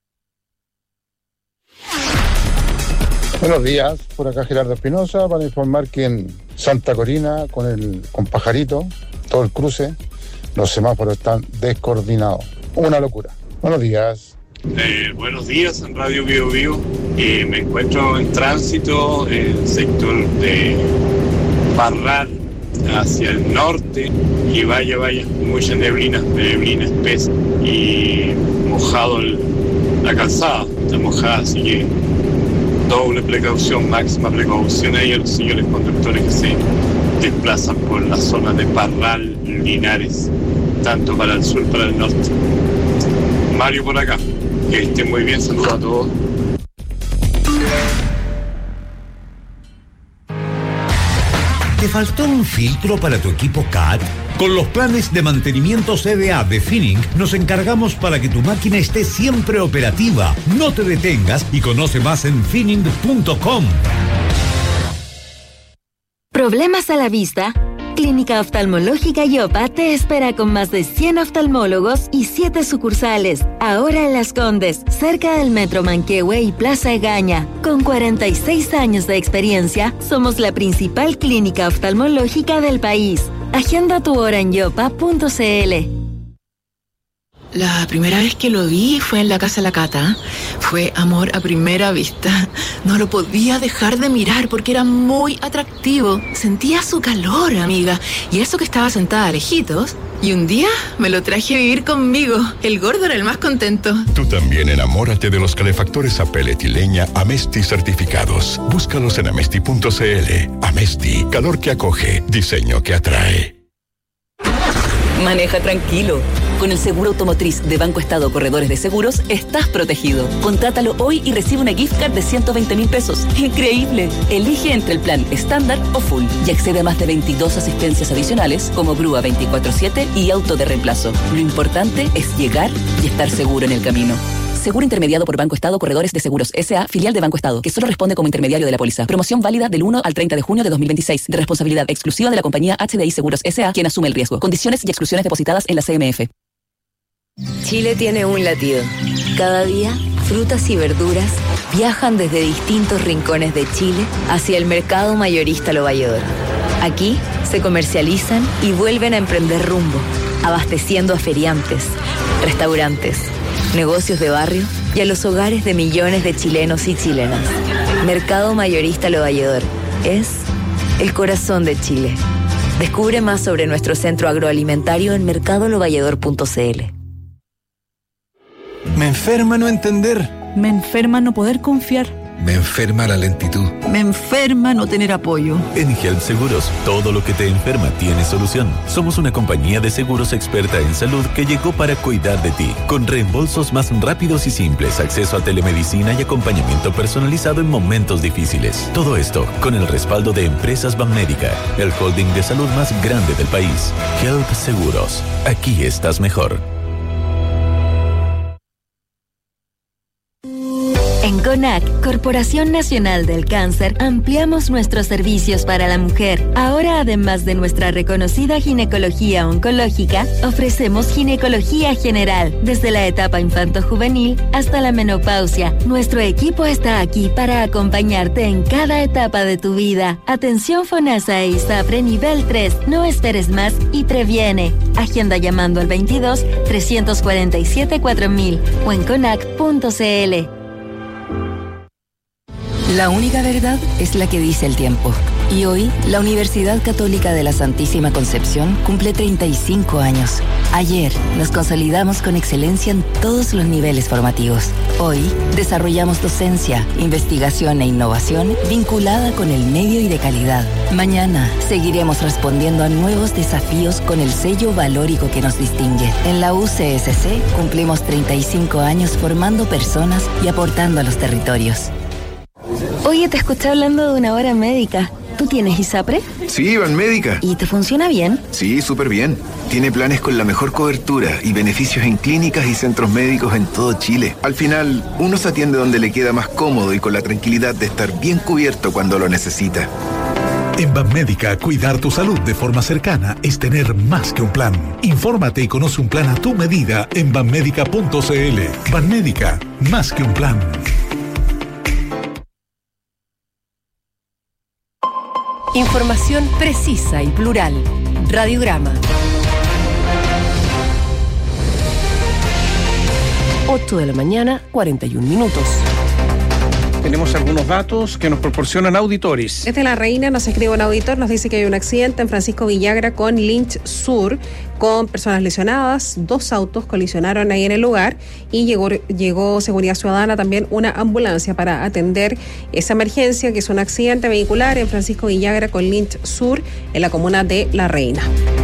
Buenos días, por acá Gerardo Espinosa para informar que en Santa Corina con el con Pajarito, todo el cruce, los semáforos están descoordinados. Una locura. Buenos días. Eh, buenos días en Radio Bio Bio. Eh, me encuentro en tránsito en el sector de Parral hacia el norte y vaya, vaya, mucha neblina, neblina espesa y mojado el, la calzada, está mojada, así que doble precaución, máxima precaución ahí a los señores conductores que se desplazan por la zona de Parral, Linares, tanto para el sur como para el norte. Mario por acá, que estén muy bien, saludos a todos. ¿Te faltó un filtro para tu equipo C A T? Con los planes de mantenimiento C D A de Finning nos encargamos para que tu máquina esté siempre operativa. No te detengas y conoce más en finning punto com. ¿Problemas a la vista? Clínica Oftalmológica Yopa te espera con más de cien oftalmólogos y siete sucursales. Ahora en Las Condes, cerca del Metro Manquehue y Plaza Egaña. Con cuarenta y seis años de experiencia, somos la principal clínica oftalmológica del país. Agenda tu hora en yopa punto c l. La primera vez que lo vi fue en la casa de la Cata. Fue amor a primera vista. No lo podía dejar de mirar porque era muy atractivo. Sentía su calor, amiga. Y eso que estaba sentada lejitos. Y un día me lo traje a vivir conmigo. El gordo era el más contento. Tú también enamórate de los calefactores a pellet y leña Amesti certificados. Búscalos en amesti punto c l. Amesti, calor que acoge, diseño que atrae. Maneja tranquilo. Con el seguro automotriz de Banco Estado Corredores de Seguros, estás protegido. Contrátalo hoy y recibe una gift card de ciento veinte mil pesos. ¡Increíble! Elige entre el plan estándar o full y accede a más de veintidós asistencias adicionales como grúa veinticuatro siete y auto de reemplazo. Lo importante es llegar y estar seguro en el camino. Seguro intermediado por Banco Estado Corredores de Seguros S A, filial de Banco Estado, que solo responde como intermediario de la póliza. Promoción válida del uno al treinta de junio de dos mil veintiséis, de responsabilidad exclusiva de la compañía H D I Seguros S A, quien asume el riesgo. Condiciones y exclusiones depositadas en la C M F. Chile tiene un latido. Cada día, frutas y verduras viajan desde distintos rincones de Chile hacia el mercado mayorista Lo Valledor. Aquí se comercializan y vuelven a emprender rumbo, abasteciendo a feriantes, restaurantes, negocios de barrio y a los hogares de millones de chilenos y chilenas. Mercado Mayorista Lo Valledor es el corazón de Chile. Descubre más sobre nuestro centro agroalimentario en mercado lo valledor punto c l. Me enferma no entender. Me enferma no poder confiar. Me enferma la lentitud. Me enferma no tener apoyo. En Help Seguros, todo lo que te enferma tiene solución. Somos una compañía de seguros experta en salud que llegó para cuidar de ti, con reembolsos más rápidos y simples, acceso a telemedicina y acompañamiento personalizado en momentos difíciles. Todo esto con el respaldo de Empresas Banmédica, el holding de salud más grande del país. Help Seguros, aquí estás mejor. En En CONAC, Corporación Nacional del Cáncer, ampliamos nuestros servicios para la mujer. Ahora, además de nuestra reconocida ginecología oncológica, ofrecemos ginecología general, desde la etapa infanto-juvenil hasta la menopausia. Nuestro equipo está aquí para acompañarte en cada etapa de tu vida. Atención FONASA e ISAPRE nivel tres. No esperes más y previene. Agenda llamando al veintidós, trescientos cuarenta y siete, cuatro mil o en conac punto c l. La única verdad es la que dice el tiempo. Y hoy, la Universidad Católica de la Santísima Concepción cumple treinta y cinco años. Ayer, nos consolidamos con excelencia en todos los niveles formativos. Hoy, desarrollamos docencia, investigación e innovación vinculada con el medio y de calidad. Mañana, seguiremos respondiendo a nuevos desafíos con el sello valórico que nos distingue. En la U C S C, cumplimos treinta y cinco años formando personas y aportando a los territorios. Oye, te escuché hablando de una hora médica. ¿Tú tienes ISAPRE? Sí, Banmédica. ¿Y te funciona bien? Sí, súper bien. Tiene planes con la mejor cobertura y beneficios en clínicas y centros médicos en todo Chile. Al final, uno se atiende donde le queda más cómodo y con la tranquilidad de estar bien cubierto cuando lo necesita. En Banmédica, cuidar tu salud de forma cercana es tener más que un plan. Infórmate y conoce un plan a tu medida en banmédica punto c l. Banmédica, más que un plan. Información precisa y plural. Radiograma. ocho de la mañana, cuarenta y un minutos. Tenemos algunos datos que nos proporcionan auditores. Desde La Reina nos escribe un auditor, nos dice que hay un accidente en Francisco Villagra con Lynch Sur, con personas lesionadas, dos autos colisionaron ahí en el lugar y llegó, llegó Seguridad Ciudadana, también una ambulancia para atender esa emergencia, que es un accidente vehicular en Francisco Villagra con Lynch Sur, en la comuna de La Reina.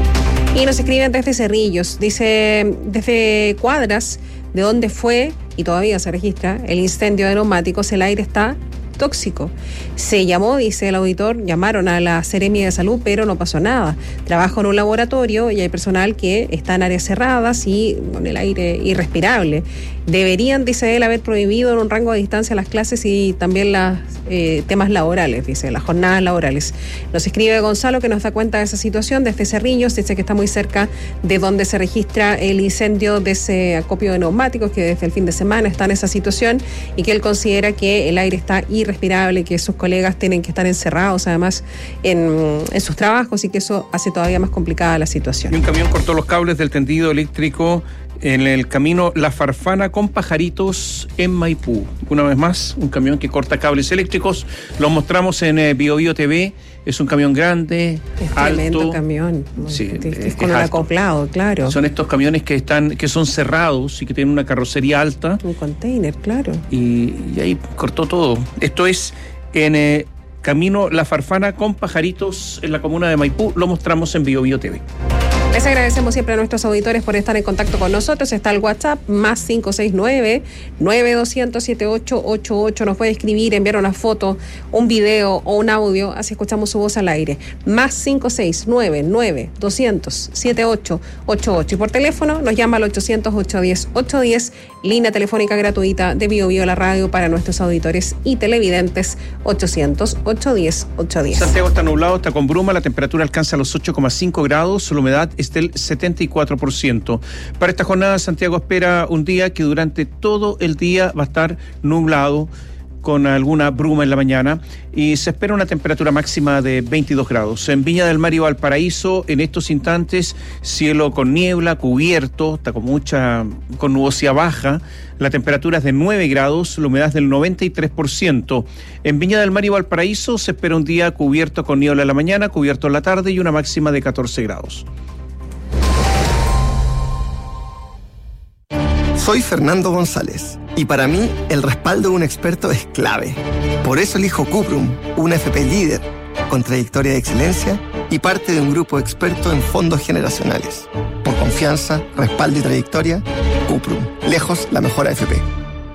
Y nos escriben desde Cerrillos, dice, desde Cuadras, de dónde fue y todavía se registra el incendio de neumáticos, el aire está tóxico. Se llamó, dice el auditor, llamaron a la Seremia de Salud, pero no pasó nada. Trabajo en un laboratorio y hay personal que está en áreas cerradas y con el aire irrespirable. Deberían, dice él, haber prohibido en un rango de distancia las clases y también los eh, temas laborales, dice, las jornadas laborales. Nos escribe Gonzalo, que nos da cuenta de esa situación desde Cerrillos, dice que está muy cerca de donde se registra el incendio de ese acopio de neumáticos, que desde el fin de semana está en esa situación y que él considera que el aire está irrespirable, que sus colegas tienen que estar encerrados además en, en sus trabajos y que eso hace todavía más complicada la situación. Y un camión cortó los cables del tendido eléctrico en el camino La Farfana con Pajaritos en Maipú. Una vez más, un camión que corta cables eléctricos. Lo mostramos en eh, Bio Bio T V. Es un camión grande, es alto. Tremendo camión. Sí, es, es es con un alto. acoplado, claro. Son estos camiones que están, que son cerrados y que tienen una carrocería alta. Un container, claro. Y, y ahí cortó todo. Esto es en eh, camino La Farfana con Pajaritos en la comuna de Maipú. Lo mostramos en Bio Bio T V. Les agradecemos siempre a nuestros auditores por estar en contacto con nosotros. Está el WhatsApp más cinco seis nueve, nueve dos cero cero, siete ocho ocho ocho. Nos puede escribir, enviar una foto, un video o un audio, así escuchamos su voz al aire. Más cinco seis nueve, nueve dos cero cero, siete ocho ocho ocho. Y por teléfono nos llama al ochocientos, ochocientos diez, ochocientos diez, línea telefónica gratuita de Bio Bio la radio para nuestros auditores y televidentes, ochocientos, ochocientos diez, ochocientos diez. Santiago está nublado, está con bruma, la temperatura alcanza los ocho coma cinco grados, la humedad es del setenta y cuatro por ciento. Para esta jornada, Santiago espera un día que durante todo el día va a estar nublado, con alguna bruma en la mañana, y se espera una temperatura máxima de veintidós grados. En Viña del Mar y Valparaíso, en estos instantes, cielo con niebla, cubierto, está con mucha, con nubosidad baja, la temperatura es de nueve grados, la humedad es del noventa y tres por ciento. En Viña del Mar y Valparaíso se espera un día cubierto con niebla en la mañana, cubierto en la tarde y una máxima de catorce grados. Soy Fernando González y para mí el respaldo de un experto es clave. Por eso elijo Cuprum, una F P líder, con trayectoria de excelencia y parte de un grupo experto en fondos generacionales. Por confianza, respaldo y trayectoria, Cuprum, lejos la mejor A F P.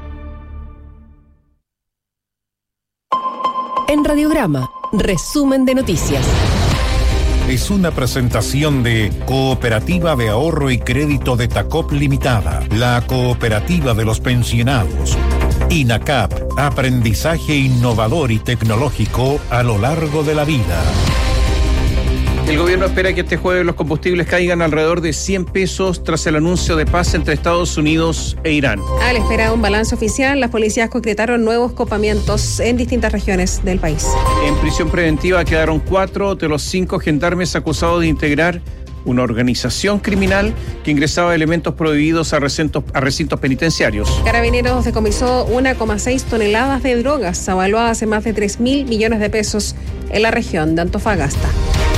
En Radiograma, resumen de noticias. Es una presentación de Cooperativa de Ahorro y Crédito de Tacop Limitada, la cooperativa de los pensionados. INACAP, aprendizaje innovador y tecnológico a lo largo de la vida. El gobierno espera que este jueves los combustibles caigan alrededor de cien pesos tras el anuncio de paz entre Estados Unidos e Irán. A la espera de un balance oficial, las policías concretaron nuevos copamientos en distintas regiones del país. En prisión preventiva quedaron cuatro de los cinco gendarmes acusados de integrar una organización criminal que ingresaba elementos prohibidos a recintos, a recintos penitenciarios. Carabineros decomisó uno coma seis toneladas de drogas, avaluadas en más de tres mil millones de pesos en la región de Antofagasta.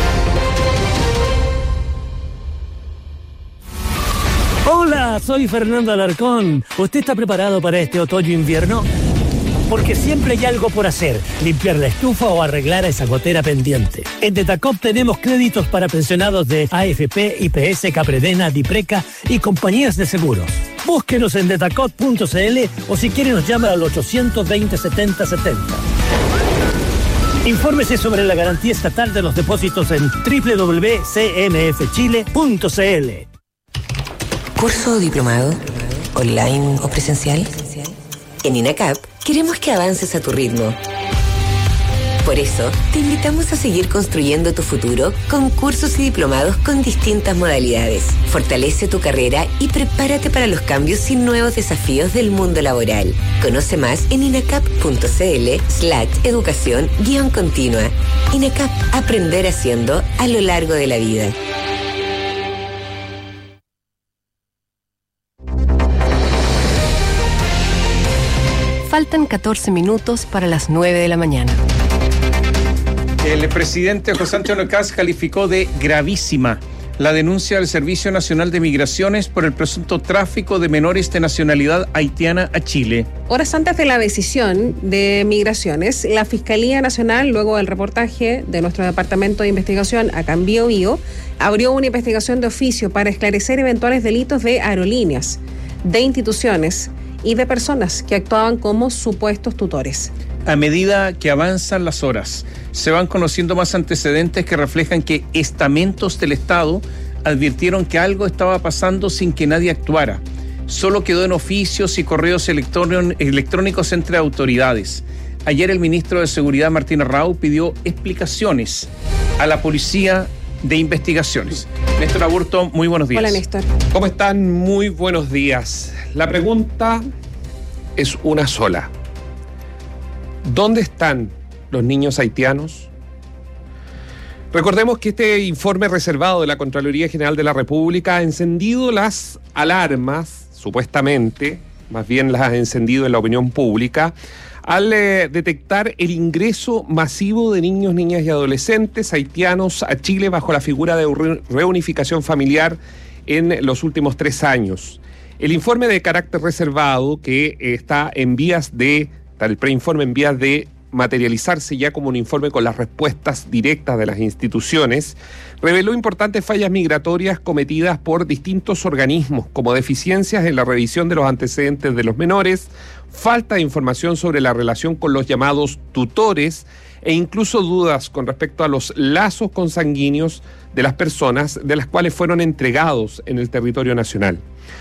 Hola, soy Fernando Alarcón. ¿Usted está preparado para este otoño-invierno? Porque siempre hay algo por hacer, limpiar la estufa o arreglar a esa gotera pendiente. En Detacop tenemos créditos para pensionados de A F P, I P S, Capredena, Dipreca y compañías de seguros. Búsquenos en detacop punto c l o si quiere nos llama al ochocientos veinte, setenta setenta. Infórmese sobre la garantía estatal de los depósitos en doble u doble u doble u punto c n f chile punto c l. ¿Curso o diplomado? ¿Online o presencial? En INACAP queremos que avances a tu ritmo. Por eso, te invitamos a seguir construyendo tu futuro con cursos y diplomados con distintas modalidades. Fortalece tu carrera y prepárate para los cambios y nuevos desafíos del mundo laboral. Conoce más en inacap punto c l slash educación guión continua. INACAP, aprender haciendo a lo largo de la vida. Faltan catorce minutos para las nueve de la mañana. El presidente José Antonio Kast calificó de gravísima la denuncia del Servicio Nacional de Migraciones por el presunto tráfico de menores de nacionalidad haitiana a Chile. Horas antes de la decisión de Migraciones, la Fiscalía Nacional, luego del reportaje de nuestro Departamento de Investigación acá en Bío Bío, abrió una investigación de oficio para esclarecer eventuales delitos de aerolíneas, de instituciones y de personas que actuaban como supuestos tutores. A medida que avanzan las horas, se van conociendo más antecedentes que reflejan que estamentos del Estado advirtieron que algo estaba pasando sin que nadie actuara. Solo quedó en oficios y correos electrónicos entre autoridades. Ayer el ministro de Seguridad, Martín Arrau, pidió explicaciones a la Policía de Investigaciones. Néstor Aburto, muy buenos días. Hola, Néstor. ¿Cómo están? Muy buenos días. La pregunta es una sola. ¿Dónde están los niños haitianos? Recordemos que este informe reservado de la Contraloría General de la República ha encendido las alarmas, supuestamente, más bien las ha encendido en la opinión pública, al eh, detectar el ingreso masivo de niños, niñas y adolescentes haitianos a Chile bajo la figura de re- reunificación familiar en los últimos tres años. El informe de carácter reservado, que eh, está en vías de, está el preinforme en vías de materializarse ya como un informe con las respuestas directas de las instituciones, reveló importantes fallas migratorias cometidas por distintos organismos, como deficiencias en la revisión de los antecedentes de los menores, falta de información sobre la relación con los llamados tutores e incluso dudas con respecto a los lazos consanguíneos de las personas de las cuales fueron entregados en el territorio nacional.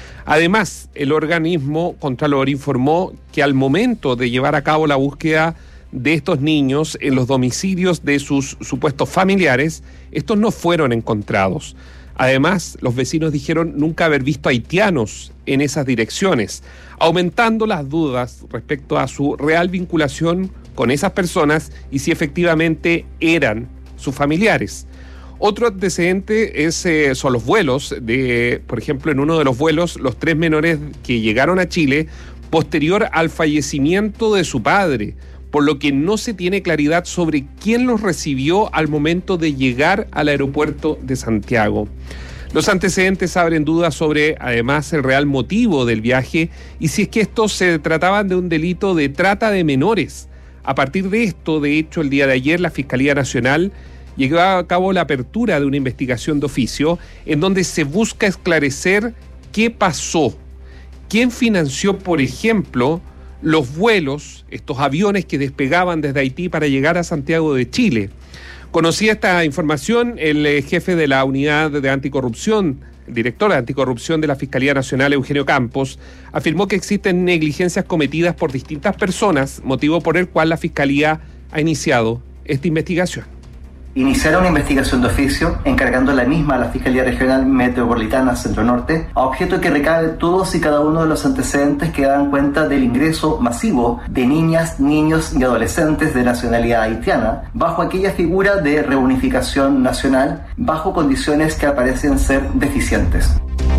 Además, el organismo Contralor informó que al momento de llevar a cabo la búsqueda de estos niños en los domicilios de sus supuestos familiares, estos no fueron encontrados. Además, los vecinos dijeron nunca haber visto haitianos en esas direcciones, aumentando las dudas respecto a su real vinculación con esas personas y si efectivamente eran sus familiares. Otro antecedente es, eh, son los vuelos, de, por ejemplo, en uno de los vuelos, los tres menores que llegaron a Chile posterior al fallecimiento de su padre, por lo que no se tiene claridad sobre quién los recibió al momento de llegar al aeropuerto de Santiago. Los antecedentes abren dudas sobre, además, el real motivo del viaje y si es que estos se trataban de un delito de trata de menores. A partir de esto, de hecho, el día de ayer la Fiscalía Nacional llevó a cabo la apertura de una investigación de oficio en donde se busca esclarecer qué pasó, quién financió, por ejemplo, los vuelos, estos aviones que despegaban desde Haití para llegar a Santiago de Chile. Conocía esta información el eh, jefe de la Unidad de Anticorrupción director de anticorrupción de la Fiscalía Nacional, Eugenio Campos, afirmó que existen negligencias cometidas por distintas personas, motivo por el cual la Fiscalía ha iniciado esta investigación. Iniciar una investigación de oficio, encargando la misma a la Fiscalía Regional Metropolitana Centro Norte, a objeto que recabe todos y cada uno de los antecedentes que dan cuenta del ingreso masivo de niñas, niños y adolescentes de nacionalidad haitiana, bajo aquella figura de reunificación nacional, bajo condiciones que aparecen ser deficientes.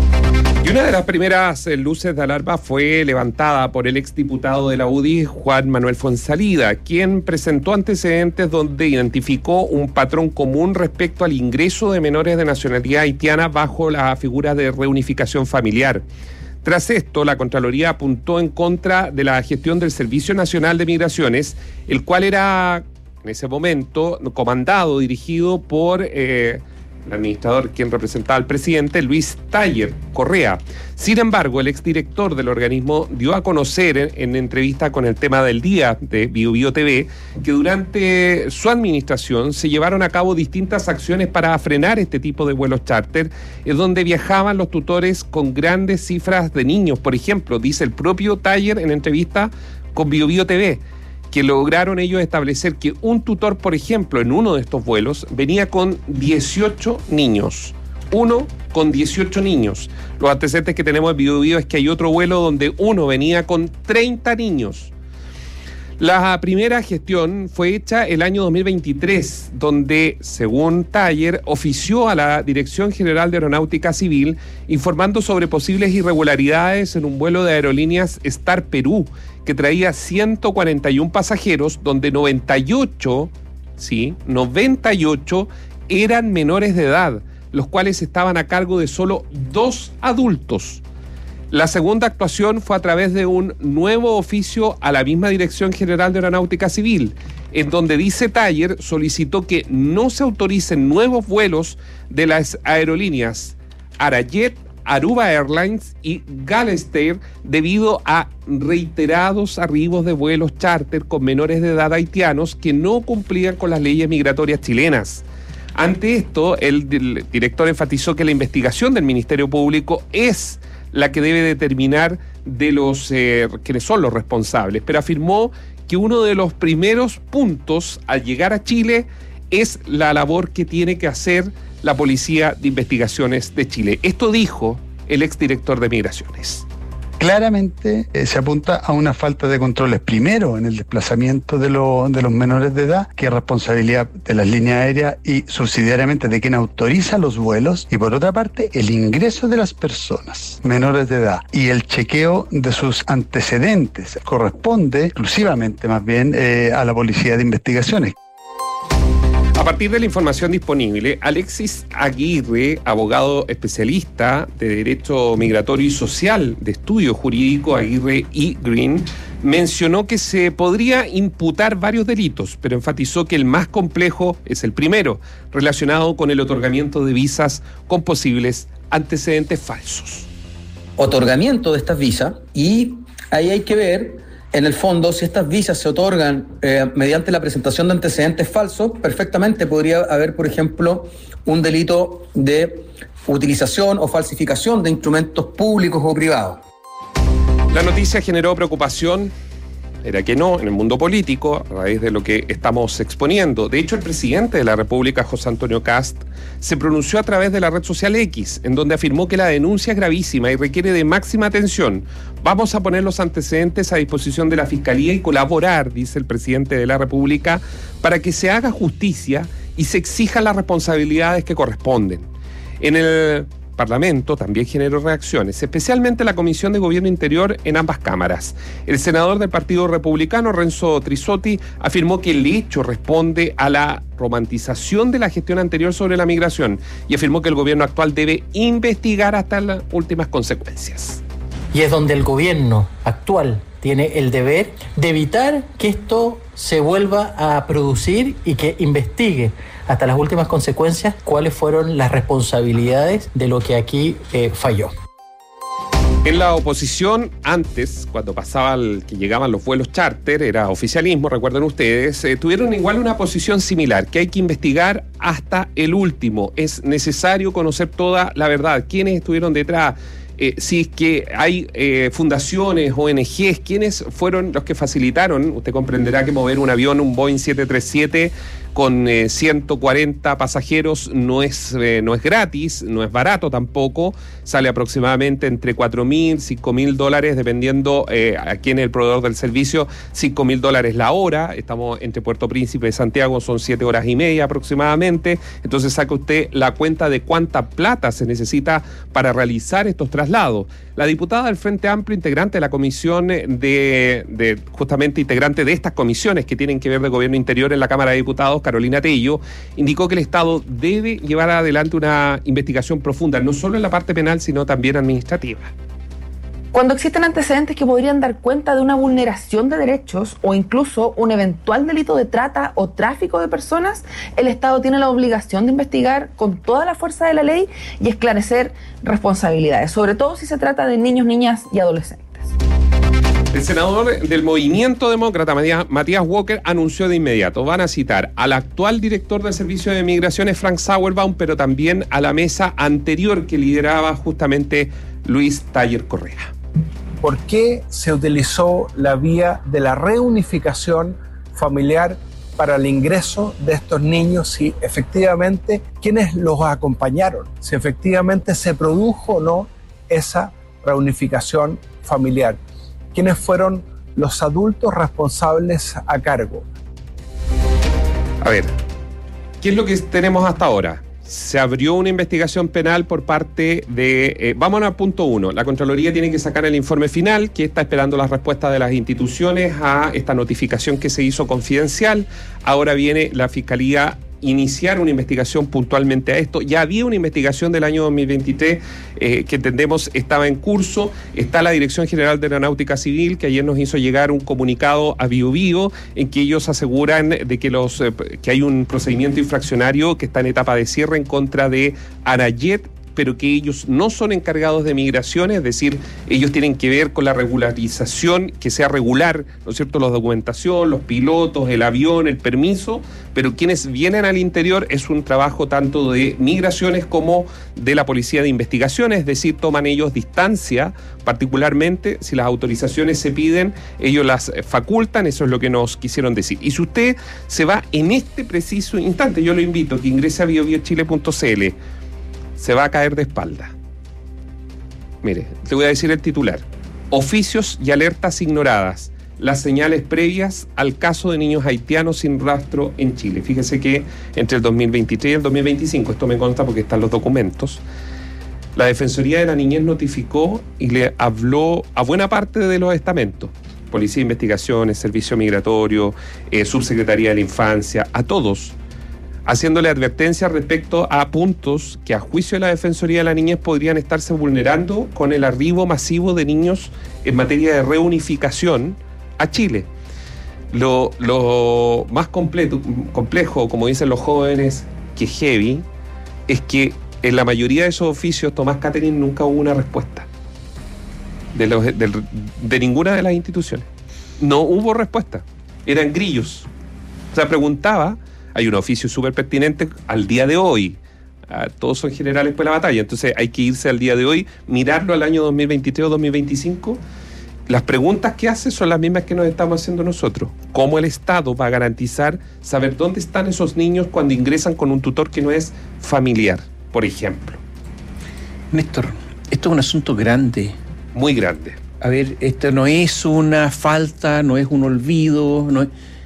Y una de las primeras luces de alarma fue levantada por el exdiputado de la U D I, Juan Manuel Fonsalida, quien presentó antecedentes donde identificó un patrón común respecto al ingreso de menores de nacionalidad haitiana bajo la figura de reunificación familiar. Tras esto, la Contraloría apuntó en contra de la gestión del Servicio Nacional de Migraciones, el cual era, en ese momento, comandado, dirigido por... Eh, el administrador, quien representaba al presidente, Luis Taller Correa. Sin embargo, el exdirector del organismo dio a conocer en, en entrevista con el Tema del Día de Bio Bio T V que durante su administración se llevaron a cabo distintas acciones para frenar este tipo de vuelos charter, en donde viajaban los tutores con grandes cifras de niños. Por ejemplo, dice el propio Taller en entrevista con Bio Bio T V, que lograron ellos establecer que un tutor, por ejemplo, en uno de estos vuelos, venía con dieciocho niños. Uno con dieciocho niños. Los antecedentes que tenemos en Bio Bio es que hay otro vuelo donde uno venía con treinta niños. La primera gestión fue hecha el año dos mil veintitrés, donde, según Taller, ofició a la Dirección General de Aeronáutica Civil informando sobre posibles irregularidades en un vuelo de aerolíneas Star Perú, que traía ciento cuarenta y uno pasajeros, donde noventa y ocho, sí, noventa y ocho eran menores de edad, los cuales estaban a cargo de solo dos adultos. La segunda actuación fue a través de un nuevo oficio a la misma Dirección General de Aeronáutica Civil, en donde, dice Taller, solicitó que no se autoricen nuevos vuelos de las aerolíneas Arajet, Aruba Airlines y Galestair debido a reiterados arribos de vuelos charter con menores de edad haitianos que no cumplían con las leyes migratorias chilenas. Ante esto, el, el director enfatizó que la investigación del Ministerio Público es la que debe determinar de los eh, quiénes son los responsables, pero afirmó que uno de los primeros puntos al llegar a Chile es la labor que tiene que hacer la Policía de Investigaciones de Chile. Esto dijo el exdirector de Migraciones. Claramente eh, se apunta a una falta de controles, primero en el desplazamiento de, lo, de los menores de edad, que es responsabilidad de las líneas aéreas, y subsidiariamente de quien autoriza los vuelos, y por otra parte el ingreso de las personas menores de edad y el chequeo de sus antecedentes corresponde exclusivamente más bien eh, a la Policía de Investigaciones. A partir de la información disponible, Alexis Aguirre, abogado especialista de Derecho Migratorio y Social de Estudio Jurídico Aguirre y Green, mencionó que se podría imputar varios delitos, pero enfatizó que el más complejo es el primero, relacionado con el otorgamiento de visas con posibles antecedentes falsos. Otorgamiento de estas visas, y ahí hay que ver, en el fondo, si estas visas se otorgan eh, mediante la presentación de antecedentes falsos, perfectamente podría haber, por ejemplo, un delito de utilización o falsificación de instrumentos públicos o privados. La noticia generó preocupación, era que no, en el mundo político, a raíz de lo que estamos exponiendo. De hecho, el presidente de la República, José Antonio Kast, se pronunció a través de la red social X, en donde afirmó que la denuncia es gravísima y requiere de máxima atención. Vamos a poner los antecedentes a disposición de la Fiscalía y colaborar, dice el presidente de la República, para que se haga justicia y se exijan las responsabilidades que corresponden. En el Parlamento también generó reacciones, especialmente la Comisión de Gobierno Interior en ambas cámaras. El senador del Partido Republicano, Renzo Trisotti, afirmó que el hecho responde a la romantización de la gestión anterior sobre la migración y afirmó que el gobierno actual debe investigar hasta las últimas consecuencias. Y es donde el gobierno actual tiene el deber de evitar que esto se vuelva a producir y que investigue hasta las últimas consecuencias cuáles fueron las responsabilidades de lo que aquí eh, falló. En la oposición, antes, cuando pasaba el, que llegaban los vuelos charter, era oficialismo, recuerden ustedes, eh, tuvieron igual una posición similar, que hay que investigar hasta el último. Es necesario conocer toda la verdad, quiénes estuvieron detrás, eh, si es que hay eh, fundaciones, O N Ges, quiénes fueron los que facilitaron. Usted comprenderá que mover un avión, un Boeing siete treinta y siete, con eh, ciento cuarenta pasajeros no es, eh, no es gratis, no es barato tampoco, sale aproximadamente entre cuatro mil, cinco mil dólares, dependiendo eh, a quién es el proveedor del servicio, cinco mil dólares la hora. Estamos entre Puerto Príncipe y Santiago, son siete horas y media aproximadamente. Entonces saca usted la cuenta de cuánta plata se necesita para realizar estos traslados. La diputada del Frente Amplio, integrante de la comisión de, de justamente integrante de estas comisiones que tienen que ver de gobierno interior en la Cámara de Diputados, Carolina Tello, indicó que el Estado debe llevar adelante una investigación profunda, no solo en la parte penal, sino también administrativa. Cuando existen antecedentes que podrían dar cuenta de una vulneración de derechos o incluso un eventual delito de trata o tráfico de personas, el Estado tiene la obligación de investigar con toda la fuerza de la ley y esclarecer responsabilidades, sobre todo si se trata de niños, niñas y adolescentes. El senador del Movimiento Demócrata, Matías Walker, anunció de inmediato, van a citar al actual director del Servicio de Migraciones, Frank Sauerbaum, pero también a la mesa anterior que lideraba justamente Luis Taller Correa. ¿Por qué se utilizó la vía de la reunificación familiar para el ingreso de estos niños? Si efectivamente, ¿quiénes los acompañaron? Si efectivamente se produjo o no esa reunificación familiar. ¿Quiénes fueron los adultos responsables a cargo? A ver, ¿qué es lo que tenemos hasta ahora? Se abrió una investigación penal por parte de... Eh, vamos al punto uno. La Contraloría tiene que sacar el informe final, que está esperando las respuestas de las instituciones a esta notificación que se hizo confidencial. Ahora viene la Fiscalía iniciar una investigación puntualmente a esto. Ya había una investigación del año dos mil veintitrés eh, que entendemos estaba en curso. Está la Dirección General de Aeronáutica Civil, que ayer nos hizo llegar un comunicado a Bio Bio en que ellos aseguran de que los eh, que hay un procedimiento infraccionario que está en etapa de cierre en contra de Arayet, pero que ellos no son encargados de migraciones, es decir, ellos tienen que ver con la regularización, que sea regular, ¿no es cierto?, la documentación, los pilotos, el avión, el permiso, pero quienes vienen al interior es un trabajo tanto de migraciones como de la Policía de Investigaciones, es decir, toman ellos distancia, particularmente si las autorizaciones se piden, ellos las facultan, eso es lo que nos quisieron decir. Y si usted se va en este preciso instante, yo lo invito a que ingrese a bio bio chile punto c l, se va a caer de espalda. Mire, te voy a decir el titular. Oficios y alertas ignoradas. Las señales previas al caso de niños haitianos sin rastro en Chile. Fíjese que entre el dos mil veintitrés y el dos mil veinticinco, esto me consta porque están los documentos, la Defensoría de la Niñez notificó y le habló a buena parte de los estamentos. Policía de Investigaciones, Servicio Migratorio, eh, Subsecretaría de la Infancia, a todos, haciéndole advertencia respecto a puntos que a juicio de la Defensoría de la Niñez podrían estarse vulnerando con el arribo masivo de niños en materia de reunificación a Chile. Lo, lo más completo, complejo, como dicen los jóvenes, que heavy, es que en la mayoría de esos oficios, Tomás Catherine, nunca hubo una respuesta de, los, de, de ninguna de las instituciones. No hubo respuesta. Eran grillos. O sea, preguntaba. Hay un oficio súper pertinente al día de hoy. Ah, todos son generales por la batalla. Entonces hay que irse al día de hoy, mirarlo al año dos mil veintitrés o dos mil veinticinco. Las preguntas que hace son las mismas que nos estamos haciendo nosotros. ¿Cómo el Estado va a garantizar saber dónde están esos niños cuando ingresan con un tutor que no es familiar, por ejemplo? Néstor, esto es un asunto grande. Muy grande. A ver, esto no es una falta, no es un olvido, no es...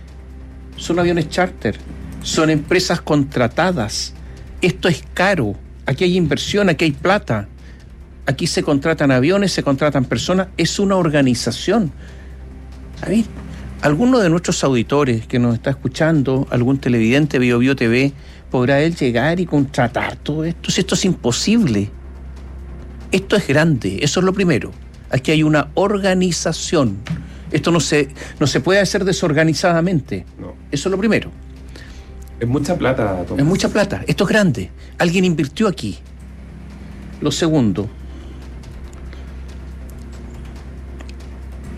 son aviones charter. Son empresas contratadas. Esto es caro. Aquí hay inversión, aquí hay plata. Aquí se contratan aviones, se contratan personas. Es una organización. A ver, alguno de nuestros auditores que nos está escuchando, algún televidente Bio Bio T V, ¿podrá él llegar y contratar todo esto? Si esto es imposible. Esto es grande, eso es lo primero. Aquí hay una organización. Esto no se, no se puede hacer desorganizadamente. No. Eso es lo primero. Es mucha plata, Tomás. Es mucha plata. Esto es grande. Alguien invirtió aquí. Lo segundo,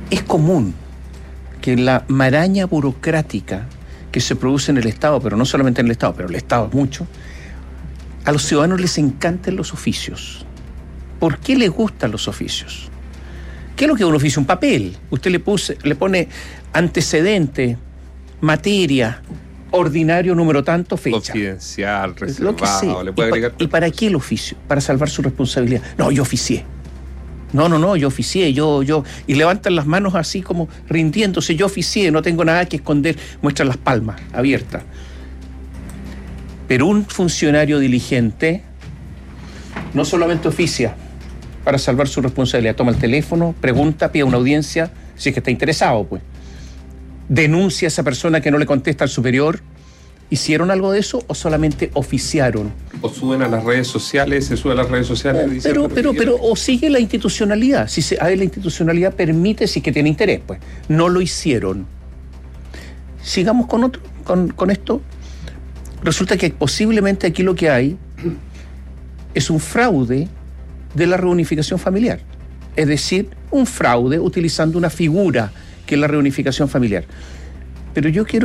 Es común que la maraña burocrática que se produce en el Estado, pero no solamente en el Estado, pero el Estado es mucho, a los ciudadanos les encantan los oficios. ¿Por qué les gustan los oficios? ¿Qué es lo que es un oficio? Un papel. Usted le, puse, le pone antecedente, materia, ordinario, número tanto, fecha. Confidencial, reservado. Lo que sea. Le puede ¿Y, agregar... pa, ¿Y para qué el oficio? Para salvar su responsabilidad. No, yo oficié. No, no, no, yo oficié, yo, yo. Y levantan las manos así como rindiéndose. Yo oficié, no tengo nada que esconder. Muestran las palmas abiertas. Pero un funcionario diligente no solamente oficia para salvar su responsabilidad, toma el teléfono, pregunta, pide una audiencia, si es que está interesado, pues. Denuncia a esa persona que no le contesta al superior. ¿Hicieron algo de eso o solamente oficiaron? O suben a las redes sociales, se suben a las redes sociales. Oh, dicen, pero, pero, pero, o sigue la institucionalidad. Si se, a ver, la institucionalidad permite, si es que tiene interés, pues. No lo hicieron. Sigamos con otro, con, con esto. Resulta que posiblemente aquí lo que hay es un fraude de la reunificación familiar. Es decir, un fraude utilizando una figura que es la reunificación familiar. Pero yo quiero